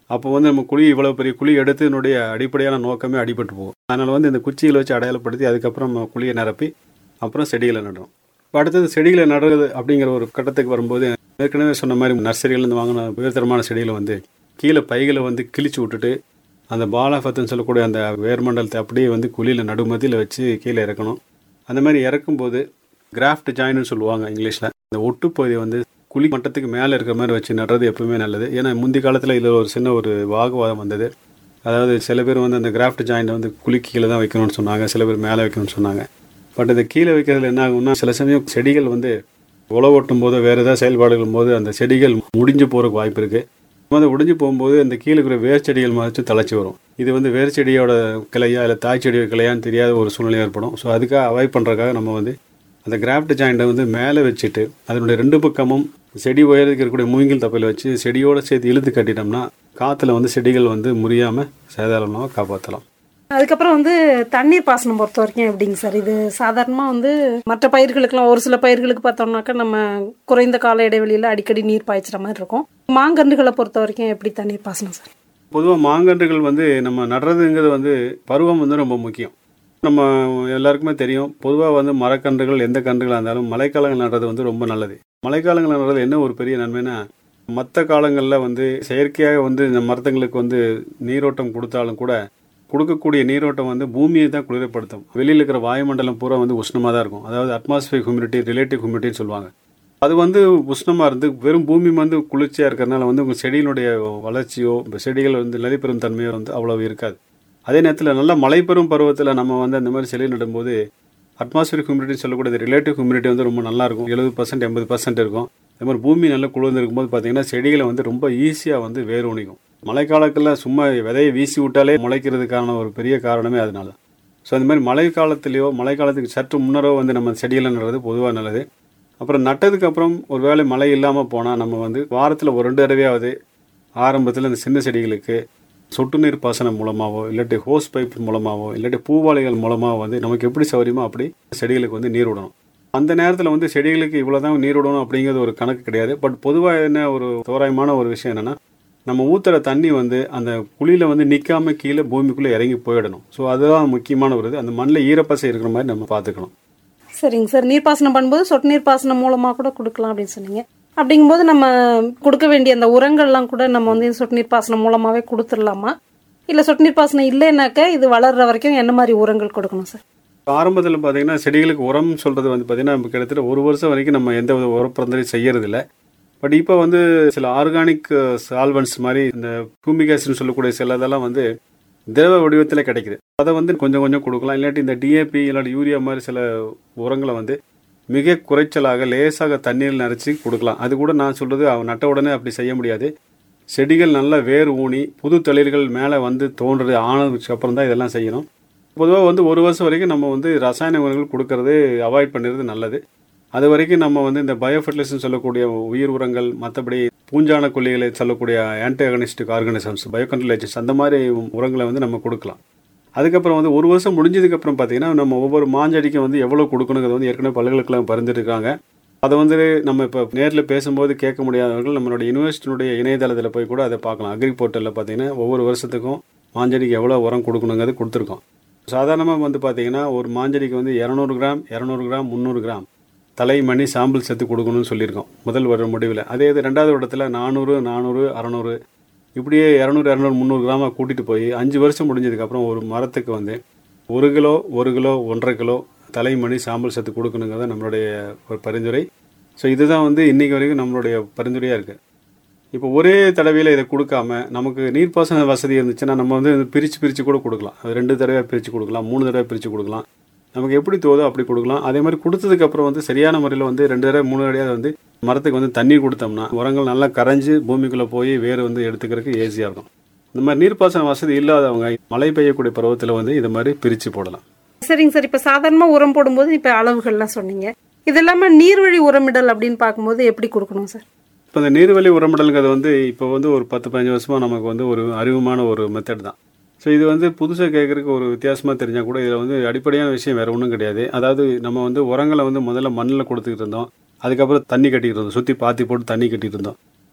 அப்போ வந்து நம்ம குழி இவ்வளோ பெரிய குழி எடுத்து என்னுடைய அடிப்படையான நோக்கமே அடிபட்டு போகும். அதனால் வந்து இந்த குச்சிகளை வச்சு அடையாளப்படுத்தி அதுக்கப்புறம் நம்ம குழியை நிரப்பி அப்புறம் செடிகளை நடுறோம். இப்போ அடுத்தது செடிகளை நடுறது அப்படிங்கிற ஒரு கட்டத்துக்கு வரும்போது ஏற்கனவே சொன்ன மாதிரி நர்சரியிலேருந்து வாங்கின உயர்தரமான செடிகளை வந்து கீழே பைகளை வந்து கிழிச்சு விட்டுட்டு அந்த பாலாஃபத்துன்னு சொல்லக்கூடிய அந்த வேர்மண்டலத்தை அப்படியே வந்து குழியில் நடுமதியில் வச்சு கீழே இறக்கணும். அந்த மாதிரி இறக்கும்போது கிராஃப்ட் ஜாயின்னு சொல்லுவாங்க இங்கிலீஷில். இந்த ஒட்டுப்பகுதியை வந்து குழி மட்டத்துக்கு மேலே இருக்கிற மாதிரி வச்சு நடுறது எப்பவுமே நல்லது. ஏன்னா முந்தைய காலத்தில் இதில் ஒரு சின்ன ஒரு வாக்குவாதம் வந்தது. அதாவது சில பேர் வந்து அந்த கிராஃப்ட் ஜாயிண்ட் வந்து குழி கீழே தான் வைக்கணும்னு சொன்னாங்க, சில பேர் மேலே வைக்கணும்னு சொன்னாங்க. பட் இந்த கீழே வைக்கிறதுல என்ன ஆகும்னா சில சமயம் செடிகள் வந்து உழவு ஓட்டும் போது வேறு ஏதாவது செயல்பாடுகள் போது அந்த செடிகள் முடிஞ்சு போகிறதுக்கு வாய்ப்பு இருக்குது. வந்து முடிஞ்சு போகும்போது அந்த கீழே இருக்கிற வேர் செடிகள் மாதிரி தழைச்சி வரும். இது வந்து வேர் செடியோட கிளையா இல்லை தாய் செடியோட கிளையான்னு தெரியாத ஒரு சூழ்நிலை ஏற்படும். ஸோ அதுக்காக அவாய்ட் பண்ணுறதுக்காக நம்ம வந்து அந்த கிராஃப்ட் ஜாயிண்டை வந்து மேலே வச்சுட்டு அதனுடைய ரெண்டு பக்கமும் செடி உயரத்துக்கு இருக்கக்கூடிய மூங்கில் தப்பையில் வச்சு செடியோடு சேர்த்து இழுத்து கட்டிட்டோம்னா காற்றுல வந்து செடிகள் வந்து முறியாமல் சேதாரமாக காப்பாற்றலாம். அதுக்கப்புறம் வந்து தண்ணீர் பாசனம் பொறுத்த வரைக்கும் எப்படிங்க சார்? இது சாதாரணமாக வந்து மற்ற பயிர்களுக்கெல்லாம் ஒரு சில பயிர்களுக்கு பார்த்தோம்னாக்கா நம்ம குறைந்த கால இடைவெளியில் அடிக்கடி நீர் பாய்ச்சுற மாதிரி இருக்கும். மாங்கன்றுகளை பொறுத்த வரைக்கும் எப்படி தண்ணீர் பாசனம் சார்? பொதுவாக மாங்கன்றுகள் வந்து நம்ம நடுறதுங்கிறது வந்து பருவம் வந்து ரொம்ப முக்கியம். நம்ம எல்லாருக்குமே தெரியும், பொதுவாக வந்து மரக்கன்றுகள் எந்த கன்றுகளாக இருந்தாலும் மழைக்காலங்கள் நடுறது வந்து ரொம்ப நல்லது. மழைக்காலங்கள் நடுறது என்ன ஒரு பெரிய நன்மைனா, மற்ற காலங்களில் வந்து செயற்கையாக வந்து இந்த மரத்துங்களுக்கு வந்து நீரோட்டம் கொடுத்தாலும் கூட கொடுக்கக்கூடிய நீரோட்டம் வந்து பூமியை தான் குளிரப்படுத்தும். வெளியில் இருக்கிற வாயுமண்டலம் பூரா வந்து உஷ்ணமாக தான் இருக்கும். அதாவது அட்மாஸ்பியர் ஹியூமிடிட்டி, ரிலேட்டிவ் ஹியூமிடிட்டின்னு சொல்லுவாங்க. அது வந்து உஷ்ணமாக இருந்து வெறும் பூமி வந்து குளிர்ச்சியாக இருக்கிறதுனால வந்து உங்கள் செடியினுடைய வளர்ச்சியோ செடிகள் வந்து நிலைப்பெறும் தன்மையோ வந்து அவ்வளவு இருக்காது. அதே நேரத்தில் நல்ல மழை பெறும் பருவத்தில் நம்ம வந்து அந்த மாதிரி செடி நடும்போது அட்மாஸ்பியர் ஹியூமிடிட்டி சொல்லக்கூடிய ரிலேட்டிவ் ஹியூமிடிட்டி வந்து ரொம்ப நல்லாயிருக்கும். எழுபது பர்சன்ட் எண்பது பர்சன்ட் இருக்கும். அதே மாதிரி பூமி நல்லா குளிர்ந்து இருக்கும்போது பார்த்தீங்கன்னா செடிகளை வந்து ரொம்ப ஈஸியாக வந்து வேர் ஊனிக்கும். மழைக்காலத்தில் சும்மா விதையை வீசி விட்டாலே முளைக்கிறதுக்கான ஒரு பெரிய காரணமே அதனால. ஸோ அந்த மாதிரி மழை காலத்துலேயோ மழை காலத்துக்கு சற்று முன்னரோ வந்து நம்ம செடிகளை நடுறது பொதுவாக நல்லது. அப்புறம் நட்டதுக்கு அப்புறம் ஒரு வேளை மழை இல்லாமல் போனால் நம்ம வந்து வாரத்தில் ஒரு ரெண்டு தடவையாவது ஆரம்பத்தில் இந்த சின்ன செடிகளுக்கு சொட்டு நீர் பாசனம் மூலமாகவோ இல்லாட்டி ஹோஸ் பைப் மூலமாகவோ இல்லாட்டி பூவாளிகள் மூலமாக வந்து நமக்கு எப்படி சௌகரியமோ அப்படி செடிகளுக்கு வந்து நீர் விடணும். அந்த நேரத்தில் வந்து செடிகளுக்கு இவ்வளோ தான் நீர் விடணும் அப்படிங்கிறது ஒரு கணக்கு கிடையாது. பட் பொதுவாக என்ன ஒரு தோராயமான ஒரு விஷயம் என்னென்னா, நம்ம ஊற்றுற தண்ணி வந்து அந்த குழியில் வந்து நிற்காம கீழே பூமிக்குள்ளே இறங்கி போயிடணும். ஸோ அதுதான் முக்கியமான ஒரு இது. அந்த மண்ணில் ஈரப்பசை இருக்கிற மாதிரி நம்ம பார்த்துக்கணும். சரிங்க சார். நீர்ப்பாசனம் பண்ணும்போது சொட்டு நீர் பாசனம் மூலமாக கூட கொடுக்கலாம் அப்படின்னு சொன்னீங்க. அப்படிங்கும்போது நம்ம கொடுக்க வேண்டிய அந்த உரங்கள்லாம் கூட நம்ம வந்து சொட்டு நீர் பாசனம் மூலமாகவே கொடுத்துடலாமா? இல்லை சொட்டு நீர் பாசனம் இல்லைனாக்க இது வளர்ற வரைக்கும் என்ன மாதிரி உரங்கள் கொடுக்கணும் சார்? ஆரம்பத்தில் பார்த்தீங்கன்னா செடிகளுக்கு உரம் சொல்கிறது வந்து பார்த்தீங்கன்னா நம்ம கிட்டத்தட்ட ஒரு வருஷம் வரைக்கும் நம்ம எந்த வித உரப்பரந்தரையும் செய்யறதில்லை. பட் இப்போ வந்து சில ஆர்கானிக் சால்வன்ஸ் மாதிரி இந்த ஹியூமிக் ஆசிட்னு சொல்லக்கூடிய சில இதெல்லாம் வந்து திரவ வடிவத்தில் கிடைக்குது. அதை வந்து கொஞ்சம் கொஞ்சம் கொடுக்கலாம். இல்லாட்டி இந்த டிஏபி இல்லாட்டி யூரியா மாதிரி சில உரங்களை வந்து மிக குறைச்சலாக லேசாக தண்ணீர் நிறச்சி கொடுக்கலாம். அது கூட நான் சொல்கிறது அவன் நட்ட உடனே அப்படி செய்ய முடியாது. செடிகள் நல்லா வேர் ஊனி புது தளிர்கள் மேலே வந்து தோன்றது ஆனதுக்கு அப்புறம் தான் இதெல்லாம் செய்யணும். பொதுவாக வந்து ஒரு வருஷம் வரைக்கும் நம்ம வந்து ரசாயன உரங்கள் கொடுக்கறது அவாய்ட் பண்ணுறது நல்லது. அது வரைக்கும் நம்ம வந்து இந்த பயோஃபர்டிலைசர்னு சொல்லக்கூடிய உயிர் உரங்கள், மற்றபடி பூஞ்சான கொல்லிகளை சொல்லக்கூடிய ஆன்டிஆகனிஸ்டிக் ஆர்கானிசம்ஸ், பயோகண்ட்ரோல் ஏஜென்ட்ஸ் அந்த மாதிரி உரங்களை வந்து நம்ம கொடுக்கலாம். அதுக்கப்புறம் வந்து ஒரு வருஷம் முடிஞ்சதுக்கப்புறம் பார்த்தீங்கன்னா நம்ம ஒவ்வொரு மாஞ்செடிக்கும் வந்து எவ்வளோ கொடுக்கணுங்கிறது வந்து ஏற்கனவே பல்கலைக்கழகம் பரிந்துரைக்காங்க. அதை வந்து நம்ம இப்போ நேரில் பேசும்போது கேட்க முடியாதவர்கள் நம்மளுடைய யூனிவர்சிட்டியினுடைய இணையதளத்தில் போய் கூட அதை பார்க்கலாம். அக்ரி போர்ட்டலில் பார்த்தீங்கன்னா ஒவ்வொரு வருஷத்துக்கும் மாஞ்செடிக்கு எவ்வளோ உரம் கொடுக்கணுங்கிறது கொடுத்துருக்கோம். சாதாரணமாக வந்து பார்த்தீங்கன்னா ஒரு மாஞ்செடிக்கு வந்து இரநூறு கிராம் இரநூறு கிராம் முந்நூறு கிராம் தலைமணி சாம்பிள் சேர்த்து கொடுக்கணும்னு சொல்லியிருக்கோம் முதல் வருட முடிவில். அதே இது ரெண்டாவது வருடத்தில் நானூறு நானூறு அறநூறு இப்படியே இரநூறு இரநூறு முந்நூறு கிராமாக கூட்டிகிட்டு போய் அஞ்சு வருஷம் முடிஞ்சதுக்கப்புறம் ஒரு மரத்துக்கு வந்து ஒரு கிலோ ஒரு கிலோ ஒன்றரை கிலோ தலைமணி சாம்பல் சத்து கொடுக்கணுங்கிறத நம்மளுடைய ஒரு பரிந்துரை. ஸோ இதுதான் வந்து இன்றைக்கி வரைக்கும் நம்மளுடைய பரிந்துரையாக இருக்குது. இப்போ ஒரே தடவையில் இதை கொடுக்காம நமக்கு நீர்ப்பாசன வசதி இருந்துச்சுன்னா நம்ம வந்து பிரித்து பிரித்து கூட கொடுக்கலாம். அது ரெண்டு தடவை பிரித்து கொடுக்கலாம், மூணு தடவை பிரித்து கொடுக்கலாம். நமக்கு எப்படி தோதோ அப்படி கொடுக்கலாம். அதே மாதிரி கொடுத்ததுக்கப்புறம் வந்து சரியான முறையில் வந்து ரெண்டு தடவை மூணு தடவையாக வந்து மரத்துக்கு வந்து தண்ணி கொடுத்தோம்னா உரங்கள் நல்லா கரைஞ்சி பூமிக்குள்ளே போய் வேறு வந்து எடுத்துக்கிறதுக்கு ஈஸியாக இருக்கும். இந்த மாதிரி நீர்ப்பாசன வசதி இல்லாதவங்க மழை பெய்யக்கூடிய பருவத்தில் வந்து இது மாதிரி பிரித்து போடலாம். சரிங்க சார். இப்போ சாதாரணமாக உரம் போடும்போது இப்போ அளவுகள்லாம் சொன்னீங்க. இது இல்லாமல் நீர்வழி உரமிடல் அப்படின்னு பார்க்கும்போது எப்படி கொடுக்கணும் சார்? இப்போ இந்த நீர்வழி உரமிடலுங்கிறது வந்து இப்போ வந்து ஒரு பத்து பதினஞ்சு வருஷமாக நமக்கு வந்து ஒரு அறிவுமான ஒரு மெத்தட் தான். ஸோ இது வந்து புதுசாக கேட்குறதுக்கு ஒரு வித்தியாசமாக தெரிஞ்சால் கூட இதில் வந்து அடிப்படையான விஷயம் வேறு ஒன்றும் கிடையாது. அதாவது நம்ம வந்து உரங்களை வந்து முதல்ல மண்ணில் கொடுத்துக்கிட்டு இருந்தோம், அதுக்கப்புறம் தண்ணி கட்டிக்கிட்டு இருந்தோம், சுற்றி பாத்தி போட்டு தண்ணி கட்டிகிட்டு இருந்தோம்.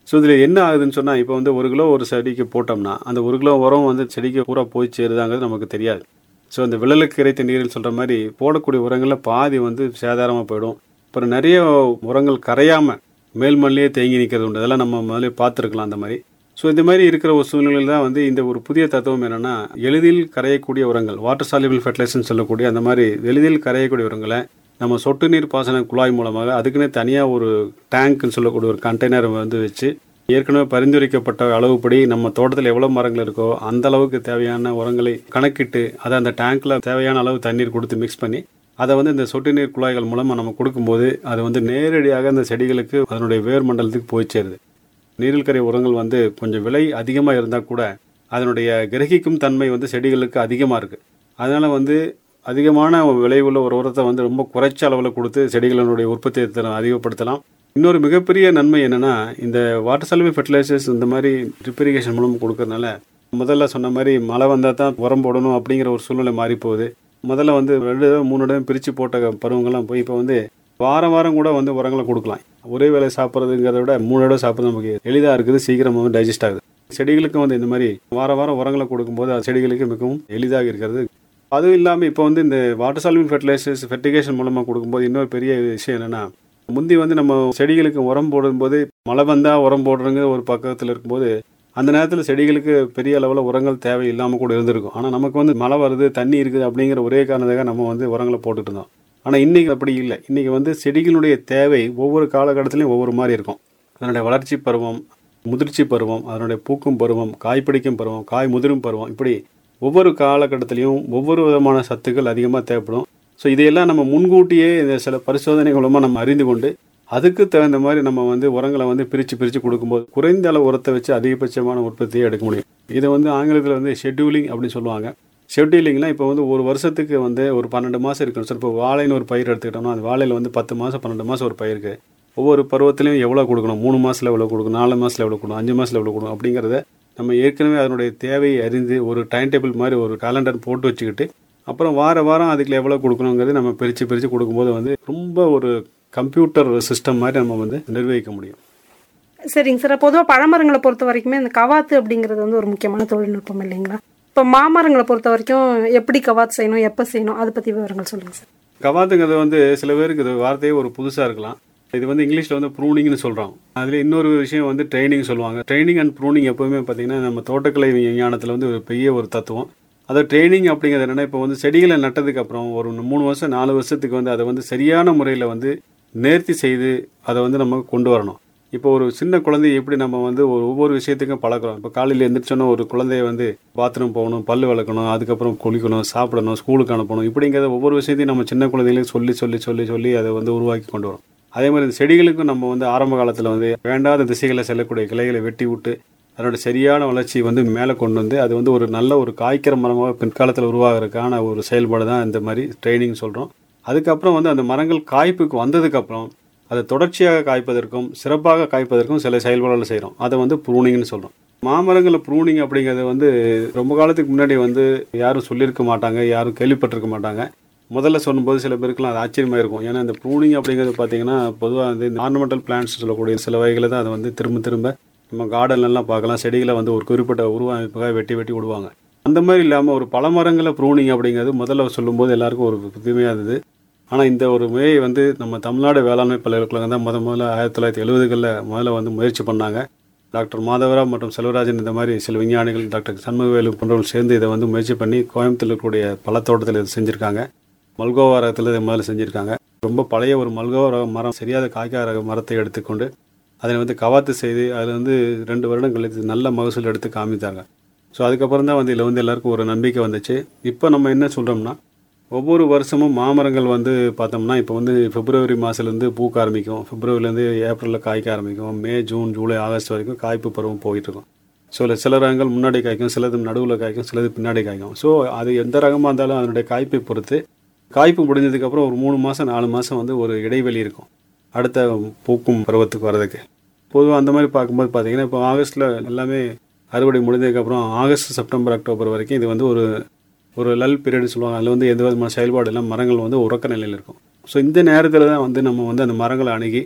ஸோ இதில் என்ன ஆகுதுன்னு சொன்னால் இப்போ வந்து ஒரு கிலோ ஒரு செடிக்கு போட்டோம்னா அந்த ஒரு கிலோ உரம் வந்து செடிக்கு பூரா போய் சேருதாங்கிறது நமக்கு தெரியாது. ஸோ அந்த விழலுக்கு இறைத்த நீரில் சொல்கிற மாதிரி போடக்கூடிய உரங்களில் பாதி வந்து சேதாரமாக போயிடும். அப்புறம் நிறைய உரங்கள் கரையாமல் மேல் மண்ணிலே தேங்கி நிற்கிறது உண்டு. அதெல்லாம் நம்ம முதல்ல பார்த்துருக்கலாம் அந்த மாதிரி. ஸோ இந்த மாதிரி இருக்கிற ஒரு சூழ்நிலையில் தான் வந்து இந்த ஒரு புதிய தத்துவம் என்னென்னா, எளிதில் கரையக்கூடிய உரங்கள், வாட்டர் சால்யூபிள் ஃபெர்டிலைசர்னு சொல்லக்கூடிய அந்த மாதிரி எளிதில் கரையக்கூடிய உரங்களை நம்ம சொட்டு நீர் பாசன குழாய் மூலமாக அதுக்குன்னே தனியாக ஒரு டேங்க்னு சொல்லக்கூடிய ஒரு கண்டெய்னர் வந்து வச்சு ஏற்கனவே பரிந்துரைக்கப்பட்ட அளவுப்படி நம்ம தோட்டத்தில் எவ்வளோ மரங்கள் இருக்கோ அந்த அளவுக்கு தேவையான உரங்களை கணக்கிட்டு அதை அந்த டேங்க்கில் தேவையான அளவு தண்ணீர் கொடுத்து மிக்ஸ் பண்ணி அதை வந்து இந்த சொட்டு நீர் குழாய்கள் மூலமாக நம்ம கொடுக்கும்போது அது வந்து நேரடியாக அந்த செடிகளுக்கு அதனுடைய வேர் மண்டலத்துக்கு போய் சேருது. நீரில் கரை உரங்கள் வந்து கொஞ்சம் விலை அதிகமாக இருந்தால் கூட அதனுடைய கிரகிக்கும் தன்மை வந்து செடிகளுக்கு அதிகமாக இருக்குது. அதனால் வந்து அதிகமான விளைவுள்ள ஒரு உரத்தை வந்து ரொம்ப குறைச்ச அளவில் கொடுத்து செடிகளினுடைய உற்பத்தியை அதிகப்படுத்தலாம். இன்னொரு மிகப்பெரிய நன்மை என்னென்னா, இந்த வாட்டர் சால்யூபிள் ஃபெர்டிலைசர்ஸ் இந்த மாதிரி ட்ரிப் இரிகேஷன் மூலம் கொடுக்கறதுனால முதல்ல சொன்ன மாதிரி மழை வந்தால் தான் உரம் போடணும் அப்படிங்கிற ஒரு சூழ்நிலை மாறி போகுது. முதல்ல வந்து ரெண்டு தடவை மூணு தடவை பிரித்து போட்ட பருவங்கள்லாம் போய் இப்போ வந்து வாரம் வாரம் கூட வந்து உரங்களை கொடுக்கலாம். ஒரே வேலை சாப்பிட்றதுங்கிறத விட மூணு தடவை சாப்பிட்றது நமக்கு எளிதாக இருக்குது, சீக்கிரமாக டைஜஸ்ட் ஆகுது. செடிகளுக்கும் வந்து இந்த மாதிரி வார வாரம் உரங்களை கொடுக்கும்போது அது செடிகளுக்கு மிகவும் எளிதாக இருக்கிறது. அதுவும் இல்லாமல் இப்போ வந்து இந்த வாட்டர் சால்யூபிள் ஃபெர்டிலைசர்ஸ் ஃபெர்டிகேஷன் மூலமாக கொடுக்கும்போது இன்னொரு பெரிய விஷயம் என்னென்னா, முந்தி வந்து நம்ம செடிகளுக்கு உரம் போடும்போது மழை வந்தால் உரம் போடுறங்க ஒரு பக்கத்தில் இருக்கும்போது அந்த நேரத்தில் செடிகளுக்கு பெரிய அளவில் உரங்கள் தேவை இல்லாமல் கூட இருந்திருக்கும். ஆனால் நமக்கு வந்து மழை வருது, தண்ணி இருக்குது அப்படிங்கிற ஒரே காரணத்துக்காக நம்ம வந்து உரங்களை போட்டுட்டு இருந்தோம். ஆனால் இன்றைக்கி அப்படி இல்லை. இன்றைக்கி வந்து செடிகளுடைய தேவை ஒவ்வொரு காலகட்டத்திலையும் ஒவ்வொரு மாதிரி இருக்கும். அதனுடைய வளர்ச்சி பருவம், முதிர்ச்சி பருவம், அதனுடைய பூக்கும் பருவம், காய் பிடிக்கும் பருவம், காய் முதிரும் பருவம், இப்படி ஒவ்வொரு காலகட்டத்திலையும் ஒவ்வொரு விதமான சத்துக்கள் அதிகமாக தேவைப்படும். ஸோ இதையெல்லாம் நம்ம முன்கூட்டியே இந்த சில பரிசோதனை மூலமாக நம்ம அறிந்து கொண்டு அதுக்கு தகுந்த மாதிரி நம்ம வந்து உரங்களை வந்து பிரித்து பிரித்து கொடுக்கும்போது குறைந்த அளவு உரத்தை வச்சு அதிகபட்சமான உற்பத்தியை எடுக்க முடியும். இதை வந்து ஆங்கிலத்தில் வந்து ஷெட்யூலிங் அப்படின்னு சொல்லுவாங்க. ஷெட்யூலிங்லாம் இப்போ வந்து ஒரு வருஷத்துக்கு வந்து ஒரு பன்னெண்டு மாதம் இருக்கணும். சார் இப்போ வாழைன்னு ஒரு பயிர் எடுத்துக்கிட்டோம்னா அந்த வாழையில் வந்து பத்து மாதம் பன்னெண்டு மாதம் ஒரு பயிருக்கு ஒவ்வொரு பருவத்திலையும் எவ்வளோ கொடுக்கணும், மூணு மாதத்தில் எவ்வளோ கொடுக்கணும், நாலு மாதத்தில் எவ்வளோ கொடுக்கணும், அஞ்சு மாதத்தில் எவ்வளோ கொடுக்கணும் அப்படிங்கிறத நம்ம ஏற்கனவே அதனுடைய தேவையை அறிந்து ஒரு டைம் டேபிள் மாதிரி ஒரு கேலண்டர் போட்டு வச்சுக்கிட்டு அப்புறம் வார வாரம் அதுக்கு எவ்வளோ கொடுக்கணுங்கிறது நம்ம பிரித்து பிரித்து கொடுக்கும்போது வந்து ரொம்ப ஒரு கம்ப்யூட்டர் சிஸ்டம் மாதிரி நம்ம வந்து நிர்வகிக்க முடியும். சரிங்க சார். பொதுவாக பழமரங்களை பொறுத்த வரைக்குமே இந்த கவாத்து அப்படிங்கிறது வந்து ஒரு முக்கியமான தொழில்நுட்பம் இல்லைங்களா? இப்போ மாமரங்களை பொறுத்த வரைக்கும் எப்படி கவாத்து செய்யணும், எப்போ செய்யணும், அதை பற்றி விவரங்கள் சொல்லுங்கள் சார். கவாத்துங்கிறது வந்து சில பேருக்கு இது வார்த்தையே ஒரு புதுசாக இருக்கலாம். இது வந்து இங்கிலீஷில் வந்து ப்ரூனிங்னு சொல்கிறோம். அதில் இன்னொரு விஷயம் வந்து ட்ரைனிங் சொல்லுவாங்க. ட்ரைனிங் அண்ட் ப்ரூனிங் எப்போவுமே பார்த்திங்கன்னா நம்ம தோட்டக்கலை விஞ்ஞானத்தில் வந்து ஒரு பெரிய ஒரு தத்துவம். அதை ட்ரைனிங் அப்படிங்கிறது என்னென்னா, இப்போ வந்து செடிகளை நட்டதுக்கப்புறம் ஒரு மூணு வருஷம் நாலு வருஷத்துக்கு வந்து அதை வந்து சரியான முறையில் வந்து நேர்த்தி செய்து அதை வந்து நம்ம கொண்டு வரணும். இப்போ ஒரு சின்ன குழந்தைய எப்படி நம்ம வந்து ஒரு ஒவ்வொரு விஷயத்துக்கும் பழக்கிறோம். இப்போ காலையில் எழுந்திரிச்சோன்னா ஒரு குழந்தைய வந்து பாத்ரூம் போகணும், பல் விளக்கணும், அதுக்கப்புறம் குளிக்கணும், சாப்பிடணும், ஸ்கூலுக்கு அனுப்பணும், இப்படிங்கிறத ஒவ்வொரு விஷயத்தையும் நம்ம சின்ன குழந்தைகளுக்கு சொல்லி சொல்லி சொல்லி சொல்லி அதை வந்து உருவாக்கி கொண்டு வரோம். அதே மாதிரி இந்த செடிகளுக்கும் நம்ம வந்து ஆரம்ப காலத்தில் வந்து வேண்டாத திசைகளை செல்லக்கூடிய கிளைகளை வெட்டி விட்டு அதனோட சரியான வளர்ச்சி வந்து மேலே கொண்டு வந்து அது வந்து ஒரு நல்ல ஒரு காய்க்கிற மரமாக பிற்காலத்தில் உருவாகிறதுக்கான ஒரு செயல்பாடு தான் இந்த மாதிரி ட்ரைனிங் சொல்கிறோம். அதுக்கப்புறம் வந்து அந்த மரங்கள் காய்ப்புக்கு வந்ததுக்கப்புறம் அதை தொடர்ச்சியாக காய்ப்பதற்கும் சிறப்பாக காய்ப்பதற்கும் சில செயல்பாடுகள் செய்கிறோம். அதை வந்து ப்ரூனிங்னு சொல்கிறோம். மாமரங்களில் ப்ரூனிங் அப்படிங்கிறது வந்து ரொம்ப காலத்துக்கு முன்னாடி வந்து யாரும் சொல்லியிருக்க மாட்டாங்க, யாரும் கேள்விப்பட்டிருக்க மாட்டாங்க. முதல்ல சொல்லும்போது சில பேருக்குலாம் அது ஆச்சரியமாக இருக்கும். ஏன்னா இந்த ப்ரூனிங் அப்படிங்கிறது பார்த்திங்கன்னா பொதுவாக வந்து இந்த ஆர்னமெண்டல் பிளான்ட்ஸ் சொல்லக்கூடிய சில வகைகளை தான் அதை வந்து திரும்ப திரும்ப நம்ம கார்டன்லாம் பார்க்கலாம். செடிகளை வந்து ஒரு குறிப்பிட்ட உருவமைப்புக்காக வெட்டி வெட்டி விடுவாங்க. அந்த மாதிரி இல்லாமல் ஒரு பல மரங்களை ப்ரூனிங் அப்படிங்கிறது முதல்ல சொல்லும்போது எல்லாருக்கும் ஒரு புதுமையாக இருந்தது. ஆனால் இந்த ஒரு முறையை வந்து நம்ம தமிழ்நாடு வேளாண்மை பல்கலைக்கழகம் தான் முத முதல்ல ஆயிரத்தி தொள்ளாயிரத்தி எழுபதுகளில் முதல்ல வந்து முயற்சி பண்ணாங்க. டாக்டர் மாதவராவ் மற்றும் செல்வராஜன் இந்த மாதிரி சில விஞ்ஞானிகள், டாக்டர் சண்முகவேலு போன்றவர்கள் சேர்ந்து இதை வந்து முயற்சி பண்ணி கோயம்புத்தூர் இருக்கக்கூடிய பல தோட்டத்தில் இது செஞ்சுருக்காங்க. மல்கோவா ரகத்தில் இதை முதல்ல செஞ்சுருக்காங்க. ரொம்ப பழைய ஒரு மல்கோவா ரக மரம் சரியாத காய்க்காத ரக மரத்தை எடுத்துக்கொண்டு அதை வந்து கவாத்து செய்து அதில் வந்து ரெண்டு வருடம் கழித்து நல்ல மகசூல் எடுத்து காமித்தாங்க. ஸோ அதுக்கப்புறம் தான் வந்து இதில் வந்து எல்லாருக்கும் ஒரு நம்பிக்கை வந்துச்சு. இப்போ நம்ம என்ன சொல்கிறோம்னா, ஒவ்வொரு வருஷமும் மாமரங்கள் வந்து பார்த்தோம்னா இப்போ வந்து பிப்ரவரி மாதத்துலேருந்து பூக்க ஆரம்பிக்கும், பிப்ரவரிலேருந்து ஏப்ரலில் காய்க்க ஆரம்பிக்கும், மே ஜூன் ஜூலை ஆகஸ்ட் வரைக்கும் காய்ப்பு பருவம் போயிட்டுருக்கும். ஸோ சில ரகங்கள் முன்னாடி காய்க்கும், சிலது நடுவில் காய்க்கும், சிலது பின்னாடி காய்க்கும். ஸோ அது எந்த ரகமாக இருந்தாலும் அதனுடைய காய்ப்பை பொறுத்து காய்ப்பு முடிஞ்சதுக்கப்புறம் ஒரு மூணு மாதம் நாலு மாதம் வந்து ஒரு இடைவெளி இருக்கும் அடுத்த பூக்கும் பருவத்துக்கு வர்றதுக்கு. பொதுவாக அந்த மாதிரி பார்க்கும்போது பார்த்திங்கன்னா இப்போ ஆகஸ்ட்டில் எல்லாமே அறுவடை முடிஞ்சதுக்கப்புறம் ஆகஸ்ட் செப்டம்பர் அக்டோபர் வரைக்கும் இது வந்து ஒரு ஒரு லல் பீரியட்னு சொல்லுவாங்க. அதில் வந்து எந்த விதமான செயல்பாடு எல்லாம் மரங்கள் வந்து உறக்க நிலையில் இருக்கும். ஸோ இந்த நேரத்தில் தான் வந்து நம்ம வந்து அந்த மரங்களை அணுகி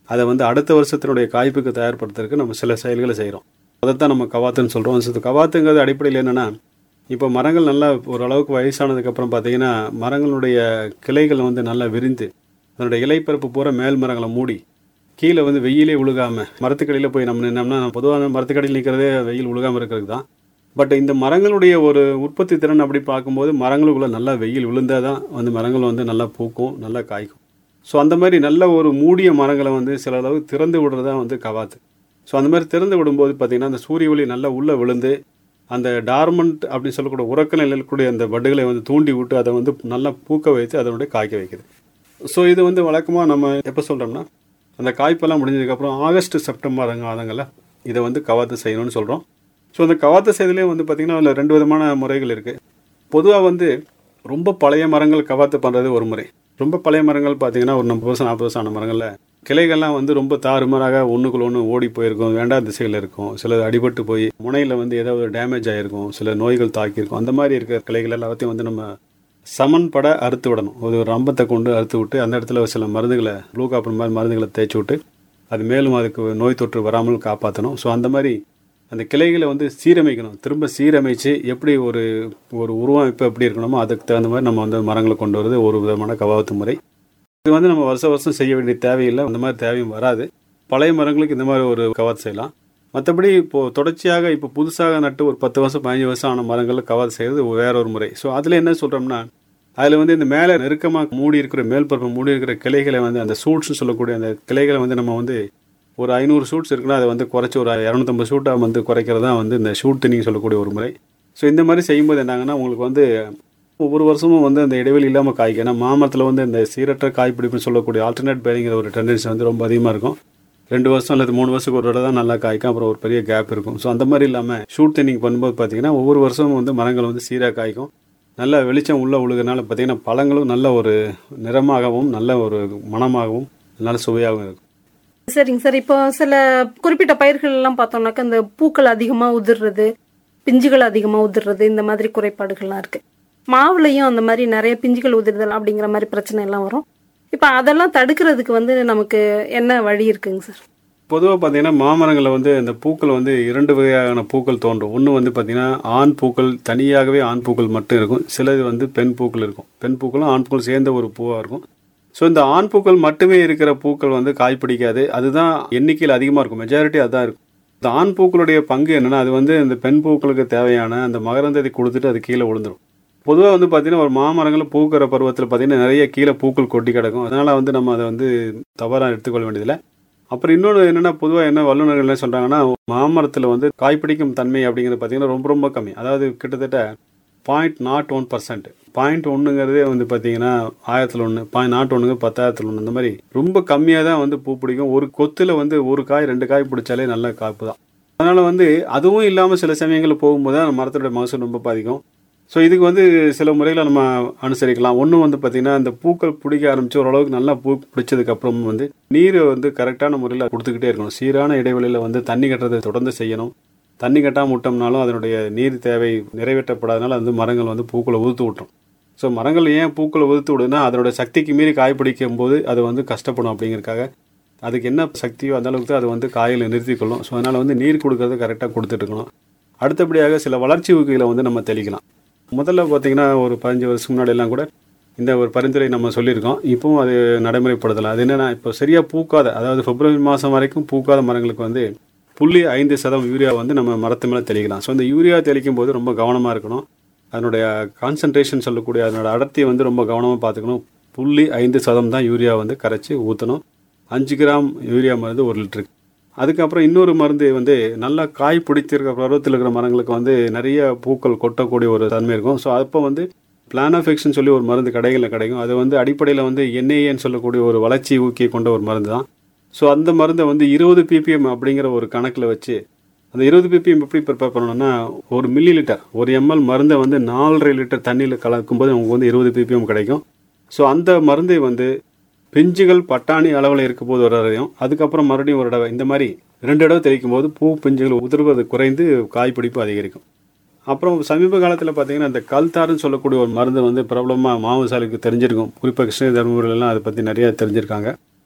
அதை வந்து அடுத்த வருஷத்தினுடைய காய்ப்புக்கு தயார்படுத்துறதுக்கு நம்ம சில செயல்களை செய்கிறோம். அதைத்தான் நம்ம கவாத்துன்னு சொல்கிறோம். ஸோ கவாத்துங்கிறது அடிப்படையில் என்னென்னா, இப்போ மரங்கள் நல்லா ஓரளவுக்கு வயசானதுக்கப்புறம் பார்த்தீங்கன்னா மரங்களுடைய கிளைகள் வந்து நல்லா விரிந்து அதனுடைய இலைப்பரப்பு பூரா மேல் மரங்களை மூடி கீழே வந்து வெயிலே உழுகாமல் மரத்துக்கடியில் போய் நம்ம நின்னோம்னா, பொதுவாக மரத்துக்கடியில் நிற்கிறதே வெயில் உழுகாமல் இருக்கிறதுக்கு தான். பட் இந்த மரங்களுடைய ஒரு உற்பத்தி திறன் அப்படி பார்க்கும்போது மரங்களுக்குள்ளே நல்லா வெயில் விழுந்தால் தான் வந்து மரங்கள் வந்து நல்லா பூக்கும், நல்லா காய்க்கும். ஸோ அந்த மாதிரி நல்ல ஒரு மூடிய மரங்களை வந்து சில அளவு திறந்து விடுறது தான் வந்து கவாத்து. ஸோ அந்த மாதிரி திறந்து விடும்போது பார்த்திங்கன்னா அந்த சூரிய ஒளி நல்லா உள்ளே விழுந்து அந்த டார்மண்ட் அப்படின்னு சொல்லக்கூடிய உறக்க நிலையில் இருக்கக்கூடிய அந்த பட்டுகளை வந்து தூண்டி விட்டு அதை வந்து நல்லா பூக்க வைத்து அதனுடைய காய்க்க வைக்குது. ஸோ இது வந்து வழக்கமாக நம்ம எப்போ சொல்கிறோம்னா, அந்த காய்ப்பெல்லாம் முடிஞ்சதுக்கப்புறம் ஆகஸ்ட் செப்டம்பர் மாதங்களில் இதை வந்து கவாத்து செய்யணும்னு சொல்கிறோம். ஸோ அந்த கவாத்து செய்தலே வந்து பார்த்திங்கன்னா அதில் ரெண்டு விதமான முறைகள் இருக்குது. பொதுவாக வந்து ரொம்ப பழைய மரங்கள் கவாத்து பண்ணுறது ஒரு முறை. ரொம்ப பழைய மரங்கள் பார்த்திங்கன்னா ஒரு முப்பது வருஷம் நாற்பது வருஷம் ஆன மரங்களில் கிளைகள்லாம் வந்து ரொம்ப தாறுமாறாக ஒன்றுக்குள்ள ஒன்று ஓடி போயிருக்கும், வேண்டாத திசையில் இருக்கும், சில அடிபட்டு போய் முனையில் வந்து ஏதாவது டேமேஜ் ஆகிருக்கும், சில நோய்கள் தாக்கியிருக்கும். அந்த மாதிரி இருக்கிற கிளைகள் எல்லாத்தையும் வந்து நம்ம சமன்பட அறுத்து விடணும். ஒரு ரம்பத்தை கொண்டு அறுத்து விட்டு அந்த இடத்துல சில மருந்துகளை ப்ளூ காப்பர் மாதிரி மருந்துகளை தேய்ச்சி விட்டு அது மேலும் அதுக்கு நோய் தொற்று வராமல் காப்பாற்றணும். ஸோ அந்த மாதிரி அந்த கிளைகளை வந்து சீரமைக்கணும். திரும்ப சீரமைச்சு எப்படி ஒரு ஒரு உருவமைப்பு எப்படி இருக்கணுமோ அதுக்கு தகுந்த மாதிரி நம்ம வந்து மரங்களை கொண்டு வரது ஒரு விதமான கவாத்து முறை. இது வந்து நம்ம வருஷ வருஷம் செய்ய வேண்டிய தேவையில்லை, அந்த மாதிரி தேவையும் வராது. பழைய மரங்களுக்கு இந்த மாதிரி ஒரு கவாத்து செய்யலாம். மற்றபடி இப்போது தொடர்ச்சியாக இப்போ புதுசாக நட்டு ஒரு பத்து வருஷம் பதினஞ்சு வருஷம் ஆன மரங்களில் கவாத்து செய்கிறது வேற ஒரு முறை. ஸோ அதில் என்ன சொல்கிறோம்னா, அதில் வந்து இந்த மேலே நெருக்கமாக மூடி இருக்கிற மேல் பரப்பு மூடி இருக்கிற கிளைகளை வந்து அந்த சூட்ஸ்னு சொல்லக்கூடிய அந்த கிளைகளை வந்து நம்ம வந்து ஒரு ஐநூறு ஷூட்ஸ் இருக்குன்னா அதை வந்து குறைச்சி ஒரு இரநூத்தம்பது ஷூட்டாக வந்து குறைக்கிறது தான் வந்து இந்த ஷூட் தினிங் சொல்லக்கூடிய ஒரு முறை. ஸோ இந்த மாதிரி செய்யும்போது என்னாங்கன்னா உங்களுக்கு வந்து ஒவ்வொரு வருஷமும் வந்து அந்த இடைவெளி இல்லாமல் காய்க்கும். ஏன்னா மாமரத்தில் வந்து இந்த சீரற்ற காய்ப்பிடிப்புன்னு சொல்லக்கூடிய ஆல்டர்னேட் பேரிங்கிற ஒரு டெண்டன்சி வந்து ரொம்ப அதிகமாக இருக்கும். ரெண்டு வருஷம் அல்லது மூணு வருஷத்துக்கு ஒரு தடவை தான் நல்லா காய்க்கும், அப்புறம் ஒரு பெரிய கேப் இருக்கும். ஸோ அந்த மாதிரி இல்லாமல் ஷூட் தினிங் பண்ணும்போது பார்த்தீங்கன்னா ஒவ்வொரு வருஷமும் வந்து மரங்கள் வந்து சீராக காய்க்கும். நல்ல வெளிச்சம் உள்ளே உழுகிறனால பார்த்தீங்கன்னா பழங்களும் நல்ல ஒரு நிறமாகவும் நல்ல ஒரு மணமாகவும் நல்ல சுவையாகவும் இருக்கும். சரிங்க சார். இப்போ சில குறிப்பிட்ட பயிர்கள் எல்லாம் பார்த்தோம்னாக்கா இந்த பூக்கள் அதிகமா உதிர்றது, பிஞ்சுகள் அதிகமா உதிர்றது, இந்த மாதிரி குறைபாடுகள்லாம் இருக்கு. மாவுலையும் அந்த மாதிரி நிறைய பிஞ்சுகள் உதிர்தல் அப்படிங்கிற மாதிரி பிரச்சனை எல்லாம் வரும். இப்போ அதெல்லாம் தடுக்கிறதுக்கு வந்து நமக்கு என்ன வழி இருக்குங்க சார்? பொதுவாக பார்த்தீங்கன்னா மாமரங்களில் வந்து இந்த பூக்கள் வந்து இரண்டு வகையான பூக்கள் தோன்றும். ஒன்று வந்து பார்த்தீங்கன்னா ஆண் பூக்கள், தனியாகவே ஆண் பூக்கள் மட்டும் இருக்கும். சிலது வந்து பெண் பூக்கள் இருக்கும். பெண் பூக்களும் ஆண் பூக்கள் சேர்ந்த ஒரு பூவாக இருக்கும். ஸோ இந்த ஆண் பூக்கள் மட்டுமே இருக்கிற பூக்கள் வந்து காய் பிடிக்காது. அதுதான் எண்ணிக்கையில் அதிகமாக இருக்கும், மெஜாரிட்டி அதுதான் இருக்கும். இந்த ஆண் பூக்களுடைய பங்கு என்னென்னா, அது வந்து இந்த பெண் பூக்களுக்கு தேவையான அந்த மகரந்தத்தை கொடுத்துட்டு அது கீழே விழுந்துடும். பொதுவாக வந்து பார்த்திங்கன்னா ஒரு மாமரங்கள் பூக்கிற பருவத்தில் பார்த்திங்கன்னா நிறைய கீழே பூக்கள் கொட்டி கிடக்கும். அதனால் வந்து நம்ம அதை வந்து தவறாக எடுத்துக்கொள்ள வேண்டியதில்லை. அப்புறம் இன்னொன்று என்னென்னா, பொதுவாக என்ன வல்லுநர்கள் என்ன சொல்கிறாங்கன்னா, மாமரத்தில் வந்து காய்ப்பிடிக்கும் தன்மை அப்படிங்கிறது பார்த்திங்கன்னா ரொம்ப ரொம்ப கம்மி. அதாவது கிட்டத்தட்ட point not one percent point ஒன்றுங்கிறதே வந்து பார்த்தீங்கன்னா ஆயிரத்தில் ஒன்று, பாயிண்ட் நாட் ஒன்றுங்க பத்தாயிரத்தில் ஒன்று, இந்த மாதிரி ரொம்ப கம்மியாக தான் வந்து பூ பிடிக்கும். ஒரு கொத்தில் வந்து ஒரு காய் ரெண்டு காய் பிடிச்சாலே நல்ல காப்பு தான். அதனால் வந்து அதுவும் இல்லாமல் சில சமயங்களில் போகும்போது தான் மரத்தோட மகசூல் ரொம்ப பாதிக்கும். ஸோ இதுக்கு வந்து சில முறைகளை நம்ம அனுசரிக்கலாம். ஒன்று வந்து பார்த்திங்கன்னா இந்த பூக்கள் பிடிக்க ஆரம்பித்து ஓரளவுக்கு நல்லா பூ பிடிச்சதுக்கப்புறம் வந்து நீரை வந்து கரெக்டான முறையில் கொடுத்துக்கிட்டே இருக்கணும். சீரான இடைவெளியில் வந்து தண்ணி கட்டுறதை தொடர்ந்து செய்யணும். தண்ணி கட்டாமல் விட்டோம்னாலும் அதனுடைய நீர் தேவை நிறைவேற்றப்படாதனால வந்து மரங்கள் வந்து பூக்களை உதுத்து விட்டுரும். ஸோ மரங்கள் ஏன் பூக்களை உதுத்து விடுதுன்னா அதோட சக்திக்கு மீறி காய் பிடிக்கும் போது அது வந்து கஷ்டப்படும். அப்படிங்கிறதுக்காக அதுக்கு என்ன சக்தியோ அந்த அளவுக்கு தான் அது வந்து காயில் நிறுத்திக்கொள்ளும். ஸோ அதனால் வந்து நீர் கொடுக்கறது கரெக்டாக கொடுத்துட்டு இருக்கணும். அடுத்தபடியாக சில வளர்ச்சி ஊக்கிகளை வந்து நம்ம தெளிக்கலாம். முதல்ல பார்த்திங்கன்னா ஒரு பதினஞ்சு வருஷம் முன்னாடி எல்லாம் கூட இந்த ஒரு பரிந்துரை நம்ம சொல்லியிருக்கோம். இப்போவும் அது நடைமுறைப்படுத்தலாம். அது என்னென்னா, இப்போ சரியாக பூக்காத, அதாவது பிப்ரவரி மாதம் வரைக்கும் பூக்காத மரங்களுக்கு வந்து புள்ளி ஐந்து சதம் யூரியா வந்து நம்ம மரத்து மேலே தெளிக்கலாம். ஸோ இந்த யூரியா தெளிக்கும் போது ரொம்ப கவனமாக இருக்கணும். அதனுடைய கான்சன்ட்ரேஷன் சொல்லக்கூடிய அதனோட அடர்த்தியை வந்து ரொம்ப கவனமாக பார்த்துக்கணும். புள்ளி ஐந்து சதம் தான் யூரியா வந்து கரைச்சி ஊற்றணும். அஞ்சு கிராம் யூரியா மருந்து ஒரு லிட்டருக்கு. அதுக்கப்புறம் இன்னொரு மருந்து வந்து நல்லா காய் பிடித்திருக்கிற பருவத்தில் இருக்கிற மரங்களுக்கு வந்து நிறைய பூக்கள் கொட்டக்கூடிய ஒரு தன்மை இருக்கும். ஸோ அப்போ வந்து பிளானோஃபெக்ஸ்ன்னு சொல்லி ஒரு மருந்து கடைகளில் கிடைக்கும். அது வந்து அடிப்படையில் வந்து என்ஏஏன்னு சொல்லக்கூடிய ஒரு வளர்ச்சி ஊக்கியை கொண்ட ஒரு மருந்து தான். ஸோ அந்த மருந்தை வந்து இருபது பிபிஎம் அப்படிங்கிற ஒரு கணக்கில் வச்சு அந்த இருபது பிபிஎம் எப்படி ப்ரிப்பேர் பண்ணணும்னா, ஒரு மில்லி லிட்டர் ஒரு எம்எல் மருந்தை வந்து நாலரை லிட்டர் தண்ணியில் கலக்கும்போது நமக்கு வந்து இருபது பிபிஎம் கிடைக்கும். ஸோ அந்த மருந்தை வந்து பிஞ்சுகள் பட்டாணி அளவில் இருக்கும் போது ஒரு தடவையும் அதுக்கப்புறம் மறுபடியும் ஒரு தடவை இந்த மாதிரி ரெண்டு தடவை தெளிக்கும் போது பூ பிஞ்சுகள் உதிர்வது குறைந்து காய்ப்பிடிப்பு அதிகரிக்கும். அப்புறம் சமீப காலத்தில் பார்த்தீங்கன்னா இந்த கல்தாருன்னு சொல்லக்கூடிய ஒரு மருந்து வந்து பிரபலமாக மாவு சாலைக்கு தெரிஞ்சிருக்கும். குறிப்பாக கிருஷ்ணகிரி தருமபுரியிலலாம் அதை பற்றி நிறையா தெரிஞ்சிருக்காங்க.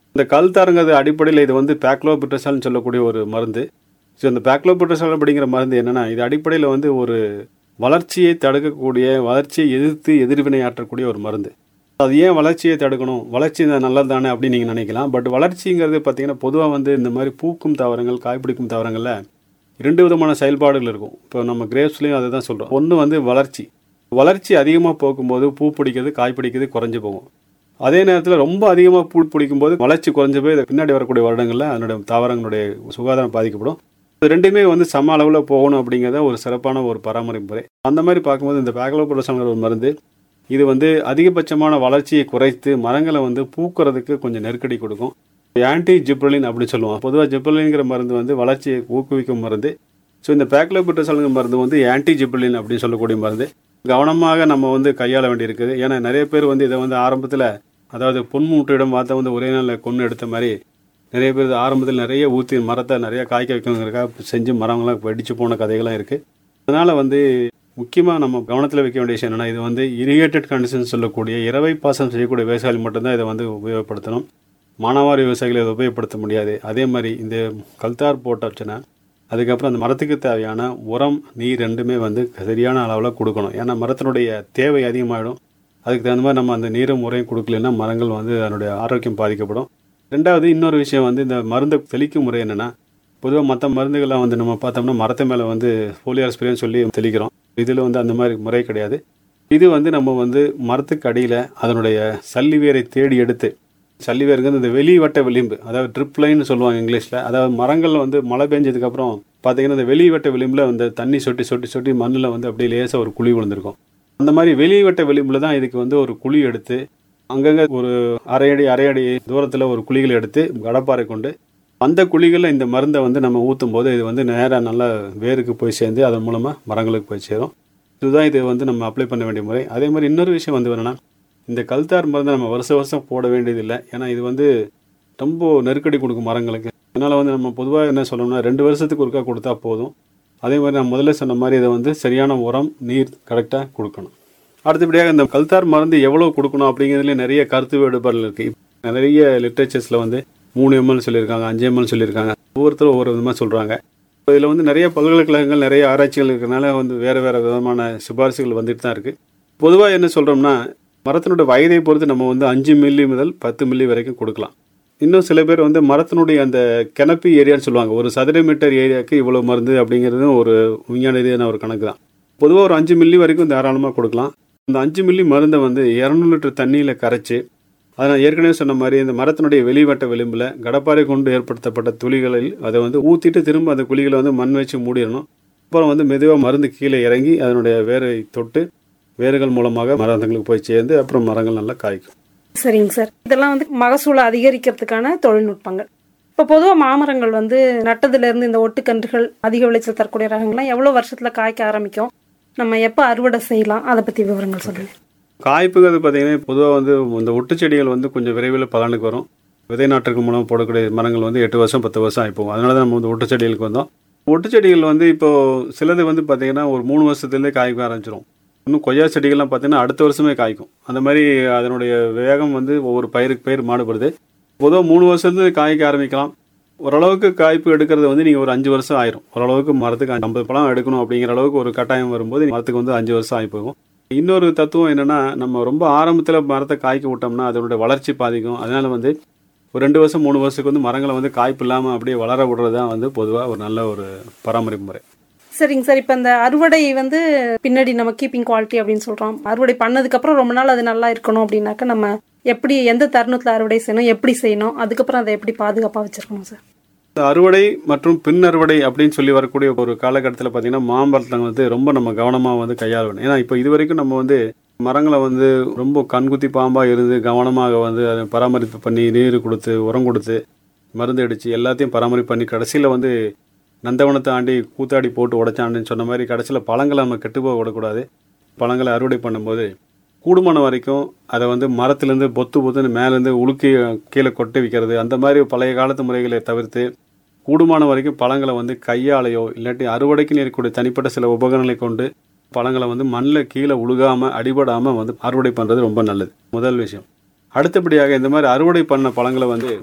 இந்த கல்தாருங்கிறது அடிப்படையில் இது வந்து பேக்லோபிட்ரசால்னு சொல்லக்கூடிய ஒரு மருந்து. ஸோ இந்த பேக்லோபிட்ரசால் அப்படிங்கிற மருந்து என்னென்னா, இது அடிப்படையில் வந்து ஒரு வளர்ச்சியை தடுக்கக்கூடிய, வளர்ச்சியை எதிர்த்து எதிர்வினை ஆற்றக்கூடிய ஒரு மருந்து. அது ஏன் வளர்ச்சியை தடுக்கணும், வளர்ச்சி நல்லது தானே அப்படின்னு நீங்கள் நினைக்கலாம். பட் வளர்ச்சிங்கிறது பார்த்தீங்கன்னா பொதுவாக வந்து இந்த மாதிரி பூக்கும் தாவரங்கள், காய்பிடிக்கும் தாவரங்களில் இரண்டு விதமான செயல்பாடுகள் இருக்கும். இப்போ நம்ம கிரேப்ஸ்லேயும் அதை தான் சொல்கிறோம். ஒன்று வந்து வளர்ச்சி வளர்ச்சி அதிகமாக போக்கும்போது பூ பிடிக்கிறது, காய் பிடிக்கிறது குறைஞ்சி போகும். அதே நேரத்தில் ரொம்ப அதிகமாக பூ பிடிக்கும்போது வளர்ச்சி குறைஞ்சி போய் பின்னாடி வரக்கூடிய வருடங்களில் அதனுடைய தாவரங்களுடைய சுகாதாரம் பாதிக்கப்படும். இது ரெண்டுமே வந்து சம அளவில் போகணும் அப்படிங்கிறத ஒரு சிறப்பான ஒரு பராமரிப்பு முறை. அந்த மாதிரி பார்க்கும்போது இந்த பேக்லோபிட்ரசால்ங்கிற ஒரு மருந்து இது வந்து அதிகபட்சமான வளர்ச்சியை குறைத்து மரங்களை வந்து பூக்கிறதுக்கு கொஞ்சம் நெருக்கடி கொடுக்கும். ஆன்டி ஜிப்ரலின் அப்படின்னு சொல்லுவோம். பொதுவாக ஜிப்ரலின்ங்கிற மருந்து வந்து வளர்ச்சியை ஊக்குவிக்கும் மருந்து. ஸோ இந்த பேக்லோபிட்ரசால்ங்கிற மருந்து வந்து ஆன்டி ஜிப்ரலின் அப்படின்னு சொல்லக்கூடிய மருந்து. கவனமாக நம்ம வந்து கையாள வேண்டியிருக்குது. ஏன்னா நிறைய பேர் வந்து இதை வந்து ஆரம்பத்தில், அதாவது பொன்மூட்டையிடம் வார்த்தை வந்து ஒரே நாளில் கொன்று எடுத்த மாதிரி நிறைய பேர் ஆரம்பத்தில் நிறைய ஊற்றி மரத்தை நிறைய காய்க்க வைக்கணுங்கிறக்காக செஞ்சு மரங்களாம் வெடிச்சு போன கதைகள்லாம் இருக்குது. அதனால் வந்து முக்கியமாக நம்ம கவனத்தில் வைக்க வேண்டிய விஷயம் என்னென்னா, இது வந்து இரிகேட்டட் கண்டிஷன் சொல்லக்கூடிய இரவை பாசனம் செய்யக்கூடிய விவசாயிகள் மட்டும்தான் இதை வந்து உபயோகப்படுத்தணும். மானாவாரி விவசாயிகளை இதை உபயோகப்படுத்த முடியாது. அதே மாதிரி இந்த கல்தார் போட்டாச்சுன்னா அதுக்கப்புறம் அந்த மரத்துக்கு தேவையான உரம், நீர் ரெண்டுமே வந்து சரியான அளவில் கொடுக்கணும். ஏன்னா மரத்தினுடைய தேவை அதிகமாகிடும். அதுக்கு தகுந்த மாதிரி நம்ம அந்த நீரும் உரையும் கொடுக்கலன்னா மரங்கள் வந்து அதனுடைய ஆரோக்கியம் பாதிக்கப்படும். ரெண்டாவது இன்னொரு விஷயம் வந்து இந்த மருந்தை தெளிக்கும் முறை என்னென்னா, பொதுவாக மற்ற மருந்துகள்லாம் வந்து நம்ம பார்த்தோம்னா மரத்து மேலே வந்து ஃபோலியார் ஸ்ப்ரேன்னு சொல்லி தெளிக்கிறோம். இதில் வந்து அந்த மாதிரி முறை கிடையாது. இது வந்து நம்ம வந்து மரத்துக்கு அடியில் அதனுடைய சல்லிவேரை தேடி எடுத்து, சல்லிவேருங்கிறது இந்த வெளி வட்ட விளிம்பு, அதாவது ட்ரிப் லைன்னு சொல்லுவாங்க இங்கிலீஷில். அதாவது மரங்கள் வந்து மழை பெஞ்சதுக்கப்புறம் பார்த்தீங்கன்னா இந்த வெளி வட்ட விளிம்பில் வந்து தண்ணி சொட்டி சொட்டி சொட்டி மண்ணில் வந்து அப்படியே லேசாக ஒரு குழி விழுந்திருக்கும். அந்த மாதிரி வெளிவட்ட விளிம்பில் தான் இதுக்கு வந்து ஒரு குழி எடுத்து அங்கங்கே ஒரு அரை அடி அரை அடி தூரத்தில் ஒரு குழிகளை எடுத்து கடப்பாறை கொண்டு அந்த குழிகளில் இந்த மருந்தை வந்து நம்ம ஊற்றும் போது இது வந்து நேராக நல்லா வேருக்கு போய் சேர்ந்து அதன் மூலமாக மரங்களுக்கு போய் சேரும். இதுதான் இது வந்து நம்ம அப்ளை பண்ண வேண்டிய முறை. அதே மாதிரி இன்னொரு விஷயம் வந்து என்னென்னா, இந்த கல்தார் மருந்தை நம்ம வருஷ வருஷம் போட வேண்டியதில்லை. ஏன்னா இது வந்து ரொம்ப நெருக்கடி கொடுக்கும் மரங்களுக்கு. அதனால் வந்து நம்ம பொதுவாக என்ன சொல்லணும்னா ரெண்டு வருஷத்துக்கு ஒருக்கா கொடுத்தா போதும். அதே மாதிரி நான் முதல்ல சொன்ன மாதிரி இதை வந்து சரியான உரம், நீர் கரெக்டாக கொடுக்கணும். அடுத்தபடியாக இந்த கல்தார் மருந்து எவ்வளோ கொடுக்கணும் அப்படிங்கிறதுல நிறைய கருத்து வேறுபாடுகள் இருக்குது. நிறைய லிட்ரேச்சர்ஸில் வந்து மூணு எம்எல் சொல்லியிருக்காங்க, அஞ்சு எம்எல் சொல்லியிருக்காங்க. ஒவ்வொருத்தரும் ஒவ்வொரு விதமாக சொல்கிறாங்க. இதில் வந்து நிறைய பல்கலைக்கழகங்கள், நிறைய ஆராய்ச்சிகள் இருக்கிறனால வந்து வேறு வேறு விதமான சிபாரிசுகள் வந்துட்டு தான் இருக்குது. பொதுவாக என்ன சொல்கிறோம்னா, மரத்தினுடைய வயதை பொறுத்து நம்ம வந்து அஞ்சு மில்லி முதல் பத்து மில்லி வரைக்கும் கொடுக்கலாம். இன்னும் சில பேர் வந்து மரத்தினுடைய அந்த கெனப்பி ஏரியான்னு சொல்லுவாங்க. ஒரு சதுர மீட்டர் ஏரியாவுக்கு இவ்வளோ மருந்து அப்படிங்கிறதும் ஒரு விஞ்ஞான ரீதியான ஒரு கணக்கு தான். பொதுவாக ஒரு அஞ்சு மில்லி வரைக்கும் தாராளமாக கொடுக்கலாம். அந்த அஞ்சு மில்லி மருந்தை வந்து இரநூறு லிட்டர் தண்ணியில் கரைச்சி, அதை நான் ஏற்கனவே சொன்ன மாதிரி இந்த மரத்தினுடைய வெளிவட்ட விளிம்பில் கடப்பாறை கொண்டு ஏற்படுத்தப்பட்ட துளிகளில் அதை வந்து ஊற்றிட்டு திரும்ப அந்த குழிகளை வந்து மண் வச்சு மூடிடணும். அப்புறம் வந்து மெதுவாக மருந்து கீழே இறங்கி அதனுடைய வேரை தொட்டு வேர்கள் மூலமாக மரங்களுக்கு போய் சேர்ந்து அப்புறம் மரங்கள் நல்லா காய்க்கும். சரிங்க சார், இதெல்லாம் வந்து மகசூலை அதிகரிக்கிறதுக்கான தொழில்நுட்பங்கள். இப்போ பொதுவாக மாமரங்கள் வந்து நட்டதுலேருந்து இந்த ஒட்டுக்கன்றுகள் அதிக விளைச்சல் தரக்கூடிய ரகங்கள்லாம் எவ்வளோ வருஷத்தில் காய்க்க ஆரம்பிக்கும், நம்ம எப்போ அறுவடை செய்யலாம், அதை பற்றி விவரங்கள் சொல்லுங்கள். காய்ப்புங்கிறது பார்த்தீங்கன்னா பொதுவாக வந்து இந்த ஒட்டு செடிகள் வந்து கொஞ்சம் விரைவில் பலனுக்கு வரும். விதை நாட்டுக்கு மூலம் போடக்கூடிய மரங்கள் வந்து எட்டு வருஷம் பத்து வருஷம் ஆகிப்போம். அதனால தான் நம்ம வந்து ஒட்டு செடிகளுக்கு வந்தோம். ஒட்டு செடிகள் வந்து இப்போது சிலது வந்து பார்த்திங்கன்னா ஒரு மூணு வருஷத்துலேருந்தே காய்க்க ஆரம்பிச்சிடும். இன்னும் கொய்யா செடிகள்லாம் பார்த்தீங்கன்னா அடுத்த வருஷமே காய்க்கும். அந்த மாதிரி அதனுடைய வேகம் வந்து ஒவ்வொரு பயிருக்கு பயிர் மாறுபடுது. பொதுவாக மூணு வருஷத்துலேருந்து காய்க்க ஆரம்பிக்கலாம். ஓரளவுக்கு காய்ப்பு எடுக்கிறது வந்து நீங்கள் ஒரு அஞ்சு வருஷம் ஆயிரும். ஓரளவுக்கு மரத்துக்கு ஐம்பது பழம் எடுக்கணும் அப்படிங்கிற அளவுக்கு ஒரு கட்டாயம் வரும்போது மரத்துக்கு வந்து அஞ்சு வருஷம் ஆகி போகும். இன்னொரு தத்துவம் என்னென்னா, நம்ம ரொம்ப ஆரம்பத்தில் மரத்தை காய்க்க விட்டோம்னா அதனுடைய வளர்ச்சி பாதிக்கும். அதனால் வந்து ஒரு ரெண்டு வருஷம் மூணு வருஷத்துக்கு வந்து மரங்களை வந்து காய்ப்பு இல்லாமல் அப்படியே வளர விடுறது தான் வந்து பொதுவாக ஒரு நல்ல ஒரு பராமரிப்பு முறை. சரிங்க சார், இப்போ இந்த அறுவடை வந்து பின்னாடி நம்ம கீப்பிங் குவாலிட்டி அப்படின்னு சொல்கிறோம். அறுவடை பண்ணதுக்கப்புறம் ரொம்ப நாள் அது நல்லா இருக்கணும் அப்படின்னாக்கா நம்ம எப்படி எந்த தருணத்தில் அறுவடை செய்யணும், எப்படி செய்யணும், அதுக்கப்புறம் அதை எப்படி பாதுகாப்பாக வச்சுருக்கணும் சார்? அறுவடை மற்றும் பின் அறுவடை அப்படின்னு சொல்லி வரக்கூடிய ஒரு காலகட்டத்தில் பார்த்தீங்கன்னா மாம்பழத்தை வந்து ரொம்ப நம்ம கவனமாக வந்து கையாளணும். ஏன்னா இப்போ இது வரைக்கும் நம்ம வந்து மரங்களை வந்து ரொம்ப கண்குத்தி பாம்பாக இருந்து கவனமாக வந்து அதை பராமரிப்பு பண்ணி நீர் கொடுத்து உரம் கொடுத்து மருந்து அடித்து எல்லாத்தையும் பராமரிப்பு பண்ணி கடைசியில் வந்து நந்தவனத்தை ஆண்டி கூத்தாடி போட்டு உடைச்சாண்டின்னு சொன்ன மாதிரி கடைசியில் பழங்களை நம்ம கெட்டுப்போக விடக்கூடாது. பழங்களை அறுவடை பண்ணும்போது கூடுமான வரைக்கும் அதை வந்து மரத்துலேருந்து பொத்து பொத்துன்னு மேலேருந்து உலுக்கி கீழே கொட்டி வைக்கிறது, அந்த மாதிரி பழைய காலத்து முறைகளை தவிர்த்து கூடுமான வரைக்கும் பழங்களை வந்து கையாலையோ இல்லாட்டி அறுவடைக்கு இருக்கக்கூடிய தனிப்பட்ட சில உபகரணங்களை கொண்டு பழங்களை வந்து மண்ணில் கீழே உழுகாமல் அடிபடாமல் வந்து அறுவடை பண்ணுறது ரொம்ப நல்லது. முதல் விஷயம். அடுத்தபடியாக இந்த மாதிரி அறுவடை பண்ண பழங்களை வந்து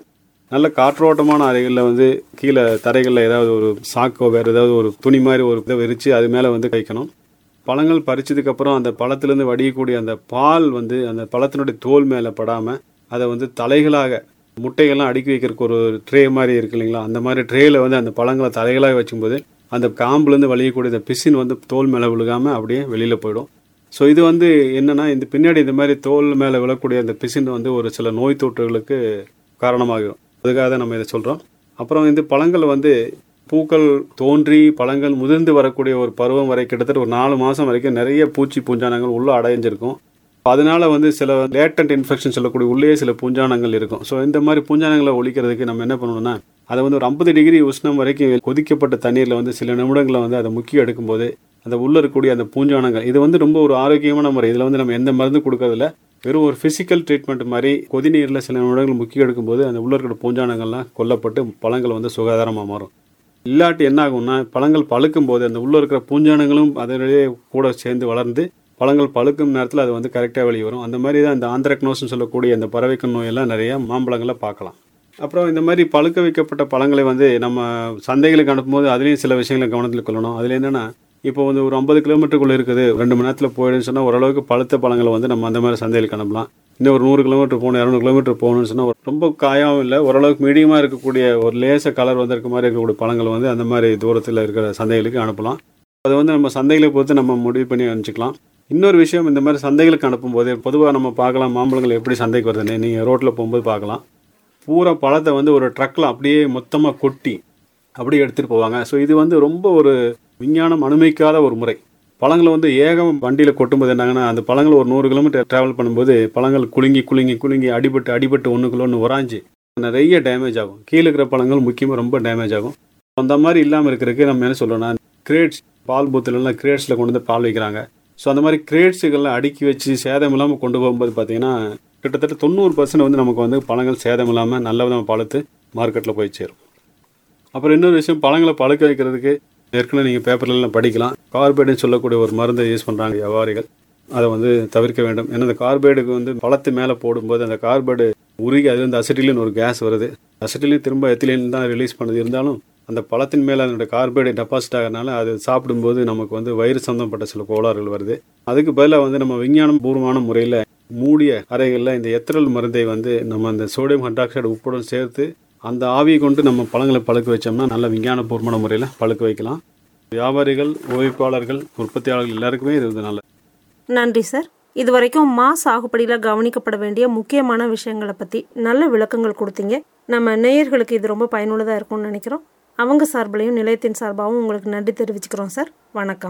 நல்ல காற்றோட்டமான அறைகளில் வந்து கீழே தரைகளில் ஏதாவது ஒரு சாக்கோ வேறு ஏதாவது ஒரு துணி மாதிரி ஒரு இதை விரித்து அது மேலே வந்து வைக்கணும். பழங்கள் பறிச்சதுக்கப்புறம் அந்த பழத்துலேருந்து வடியக்கூடிய அந்த பால் வந்து அந்த பழத்தினுடைய தோல் மேலே படாமல் அதை வந்து தலைகளாக முட்டைகள்லாம் அடுக்கி வைக்கிறதுக்கு ஒரு ட்ரே மாதிரி இருக்கு இல்லைங்களா, அந்த மாதிரி ட்ரேயில் வந்து அந்த பழங்களை தலைகளாக வச்சும்போது அந்த காம்புலேருந்து வலியக்கூடிய இந்த பிசின் வந்து தோல் மேலே விழுகாமல் அப்படியே வெளியில் போயிடும். ஸோ இது வந்து என்னென்னா இந்த பின்னாடி இந்த மாதிரி தோல் மேலே விழக்கூடிய அந்த பிசின் வந்து ஒரு சில நோய் தொற்றுகளுக்கு காரணமாகும். அதுக்காக தான் நம்ம இதை சொல்கிறோம். அப்புறம் வந்து பழங்கள் வந்து பூக்கள் தோன்றி பழங்கள் முதிர்ந்து வரக்கூடிய ஒரு பருவம் வரை கிட்டத்தட்ட ஒரு நாலு மாதம் வரைக்கும் நிறைய பூச்சி பூஞ்சானங்கள் உள்ளே அடைஞ்சிருக்கும். அதனால வந்து சில லேட்டன்ட் இன்ஃபெக்ஷன் சொல்லக்கூடிய உள்ளே சில பூஞ்சானங்கள் இருக்கும். ஸோ இந்த மாதிரி பூஞ்சானங்களை ஒழிக்கிறதுக்கு நம்ம என்ன பண்ணணும்னா அதை வந்து ஒரு ஐம்பது டிகிரி உஷ்ணம் வரைக்கும் கொதிக்கப்பட்ட தண்ணீரில் வந்து சில நிமிடங்களை வந்து அதை முக்கி எடுக்கும்போது அந்த உள்ளே இருக்கக்கூடிய அந்த பூஞ்சானங்கள் இது வந்து ரொம்ப ஒரு ஆரோக்கியமான முறை. இதில் வந்து நம்ம எந்த மருந்து கொடுக்கறதில்ல, வெறும் ஒரு ஃபிசிக்கல் ட்ரீட்மெண்ட் மாதிரி கொதிநீரில் சில நிமிடங்கள் முக்கி எடுக்கும்போது அந்த உள்ளே இருக்கிற பூஞ்சானங்கள்லாம் கொல்லப்பட்டு பழங்கள் வந்து சுகாதாரமாக மாறும். இல்லாட்டி என்ன ஆகும்னா பழங்கள் பழுக்கும் போது அந்த உள்ளே இருக்கிற பூஞ்சானங்களும் அதனுடைய கூட சேர்ந்து வளர்ந்து பழங்கள் பழுக்கும் நேரத்தில் அது வந்து கரெக்டாக வெளியே வரும். அந்த மாதிரி தான் இந்த ஆந்த்ராக்னோஸ்னு சொல்லக்கூடிய இந்த பறவைக்கும் நோயெல்லாம் நிறையா மாம்பழங்களை பார்க்கலாம். அப்புறம் இந்த மாதிரி பழுக்க வைக்கப்பட்ட பழங்களை வந்து நம்ம சந்தைகளுக்கு அனுப்பும்போது அதுலேயும் சில விஷயங்களை கவனத்தில் கொள்ளணும். அதில் என்னென்னா இப்போ வந்து ஒரு ஐம்பது கிலோமீட்டருக்குள்ளே இருக்குது, ரெண்டு மணி நேரத்தில் போயிடுன்னு சொன்னால் ஓரளவுக்கு பழுத்த பழங்களை வந்து நம்ம அந்த மாதிரி சந்தைகளுக்கு அனுப்பலாம். இன்னும் ஒரு நூறு கிலோமீட்டர் போகணும், இரநூறு கிலோமீட்டர் போகணும்னு சொன்னால் ரொம்ப காயாகவும் இல்லை, ஓரளவுக்கு மீடியமாக இருக்கக்கூடிய ஒரு லேச கலர் வந்து இருக்க மாதிரி இருக்கக்கூடிய பழங்களை வந்து அந்த மாதிரி தூரத்தில் இருக்கிற சந்தைகளுக்கு அனுப்பலாம். அதை வந்து நம்ம சந்தைகளை பொறுத்து நம்ம முடிவு பண்ணி அனுப்பிச்சிக்கலாம். இன்னொரு விஷயம், இந்த மாதிரி சந்தைகளுக்கு அனுப்பும்போது பொதுவாக நம்ம பார்க்கலாம் மாம்பழங்கள் எப்படி சந்தைக்கு வருதுன்னு. நீங்கள் ரோட்டில் போகும்போது பார்க்கலாம், பூரா பழத்தை வந்து ஒரு ட்ரக்கில் அப்படியே மொத்தமாக கொட்டி அப்படியே எடுத்துகிட்டு போவாங்க. ஸோ இது வந்து ரொம்ப ஒரு விஞ்ஞானம் அனுமதிக்காத ஒரு முறை. பழங்களை வந்து ஏகம் வண்டியில் கொட்டும்போது என்னாங்கன்னா அந்த பழங்கள் ஒரு நூறு கிலோமீட்டர் ட்ராவல் பண்ணும்போது பழங்கள் குலுங்கி குலுங்கி குலுங்கி அடிபட்டு அடிபட்டு ஒன்றுக்குள்ள ஒன்று உராஞ்சி நிறைய டேமேஜ் ஆகும். கீழே இருக்கிற பழங்கள் முக்கியமாக ரொம்ப டேமேஜ் ஆகும். அந்த மாதிரி இல்லாமல் இருக்கிறதுக்கு நம்ம என்ன சொல்லணும்னா கிரேட்ஸ் பால் பூத்துலலாம் கிரேட்ஸில் கொண்டு வந்து பால் வைக்கிறாங்க. ஸோ அந்த மாதிரி கிரேட்ஸுகள்லாம் அடுக்கி வச்சு சேதம் இல்லாமல் கொண்டு போகும்போது பார்த்தீங்கன்னா கிட்டத்தட்ட தொண்ணூறு பர்சன்ட் வந்து நமக்கு வந்து பழங்கள் சேதம் இல்லாமல் நல்ல விதமாக பழுத்து மார்க்கெட்டில் போய் சேரும். அப்புறம் இன்னொரு விஷயம், பழங்களை பழுக்க வைக்கிறதுக்கு ஏற்கனவே நீங்கள் பேப்பர்லாம் படிக்கலாம், கார்பைடுன்னு சொல்லக்கூடிய ஒரு மருந்தை யூஸ் பண்ணுறாங்க வியாபாரிகள். அதை வந்து தவிர்க்க வேண்டும். ஏன்னா அந்த கார்பைடுக்கு வந்து பழத்து மேலே போடும்போது அந்த கார்பைடு உருகி அதுலேருந்து அசிட்டிலின் ஒரு கேஸ் வருது. அசிட்டிலின் திரும்ப எத்திலின் தான் ரிலீஸ் பண்ணது. இருந்தாலும் அந்த பழத்தின் மேலே அதனுடைய கார்பைடு டெபாசிட் ஆகிறதுனால அது சாப்பிடும்போது நமக்கு வந்து வயிறு சம்பந்தப்பட்ட சில கோளாறுகள் வருது. அதுக்கு பதிலாக வந்து நம்ம விஞ்ஞானம் பூர்வமான முறையில் மூடிய அறைகளில் இந்த எத்திரல் மருந்தை வந்து நம்ம அந்த சோடியம் ஹைட்ராக்சைடு உப்புடன் சேர்த்து அந்த ஆவியை கொண்டு நம்ம பழங்களை பழுக்க வச்சோம்னா நல்ல விஞ்ஞானபூர்வமான முறையில் பழுக்க வைக்கலாம். வியாபாரிகள், உழைப்பாளர்கள், உற்பத்தியாளர்கள் எல்லாருக்குமே இது நல்ல. நன்றி சார். இது வரைக்கும் மா சாகுபடியில் கவனிக்கப்பட வேண்டிய முக்கியமான விஷயங்களை பற்றி நல்ல விளக்கங்கள் கொடுத்தீங்க. நம்ம நேயர்களுக்கு இது ரொம்ப பயனுள்ளதாக இருக்கும்னு நினைக்கிறோம். அவங்க சார்பிலையும் நிலையத்தின் சார்பாகவும் உங்களுக்கு நன்றி தெரிவிச்சுக்கிறோம் சார். வணக்கம்.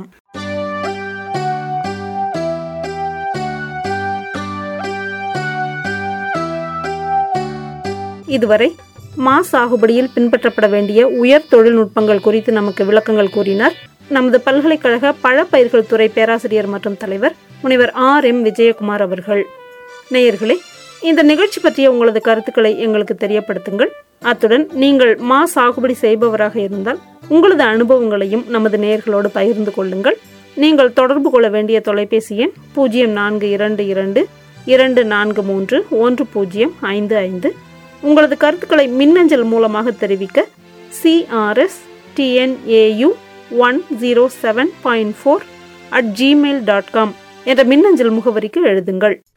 இதுவரை மா சாகுபடியில் பின்பற்றப்பட வேண்டிய உயர் தொழில்நுட்பங்கள் குறித்து நமக்கு விளக்கங்கள் கூறினார் நமது பல்கலைக்கழக பழப்பயிர்கள் துறை பேராசிரியர் மற்றும் தலைவர் முனைவர் ஆர் எம் விஜயகுமார் அவர்கள். நேயர்களே, இந்த நிகழ்ச்சி பற்றிய உங்களது கருத்துக்களை எங்களுக்கு தெரியப்படுத்துங்கள். அத்துடன் நீங்கள் மா சாகுபடி செய்பவராக இருந்தால் உங்களது அனுபவங்களையும் நமது நேயர்களோடு பகிர்ந்து கொள்ளுங்கள். நீங்கள் தொடர்பு கொள்ள வேண்டிய தொலைபேசி எண் பூஜ்ஜியம் நான்கு இரண்டு இரண்டு இரண்டு நான்கு மூன்று ஒன்று பூஜ்ஜியம் ஐந்து ஐந்து. உங்களது கருத்துக்களை மின்னஞ்சல் மூலமாக தெரிவிக்க CRS TNAU one zero seven point four at Gmail dot com என்ற மின்னஞ்சல் முகவரிக்கு எழுதுங்கள்.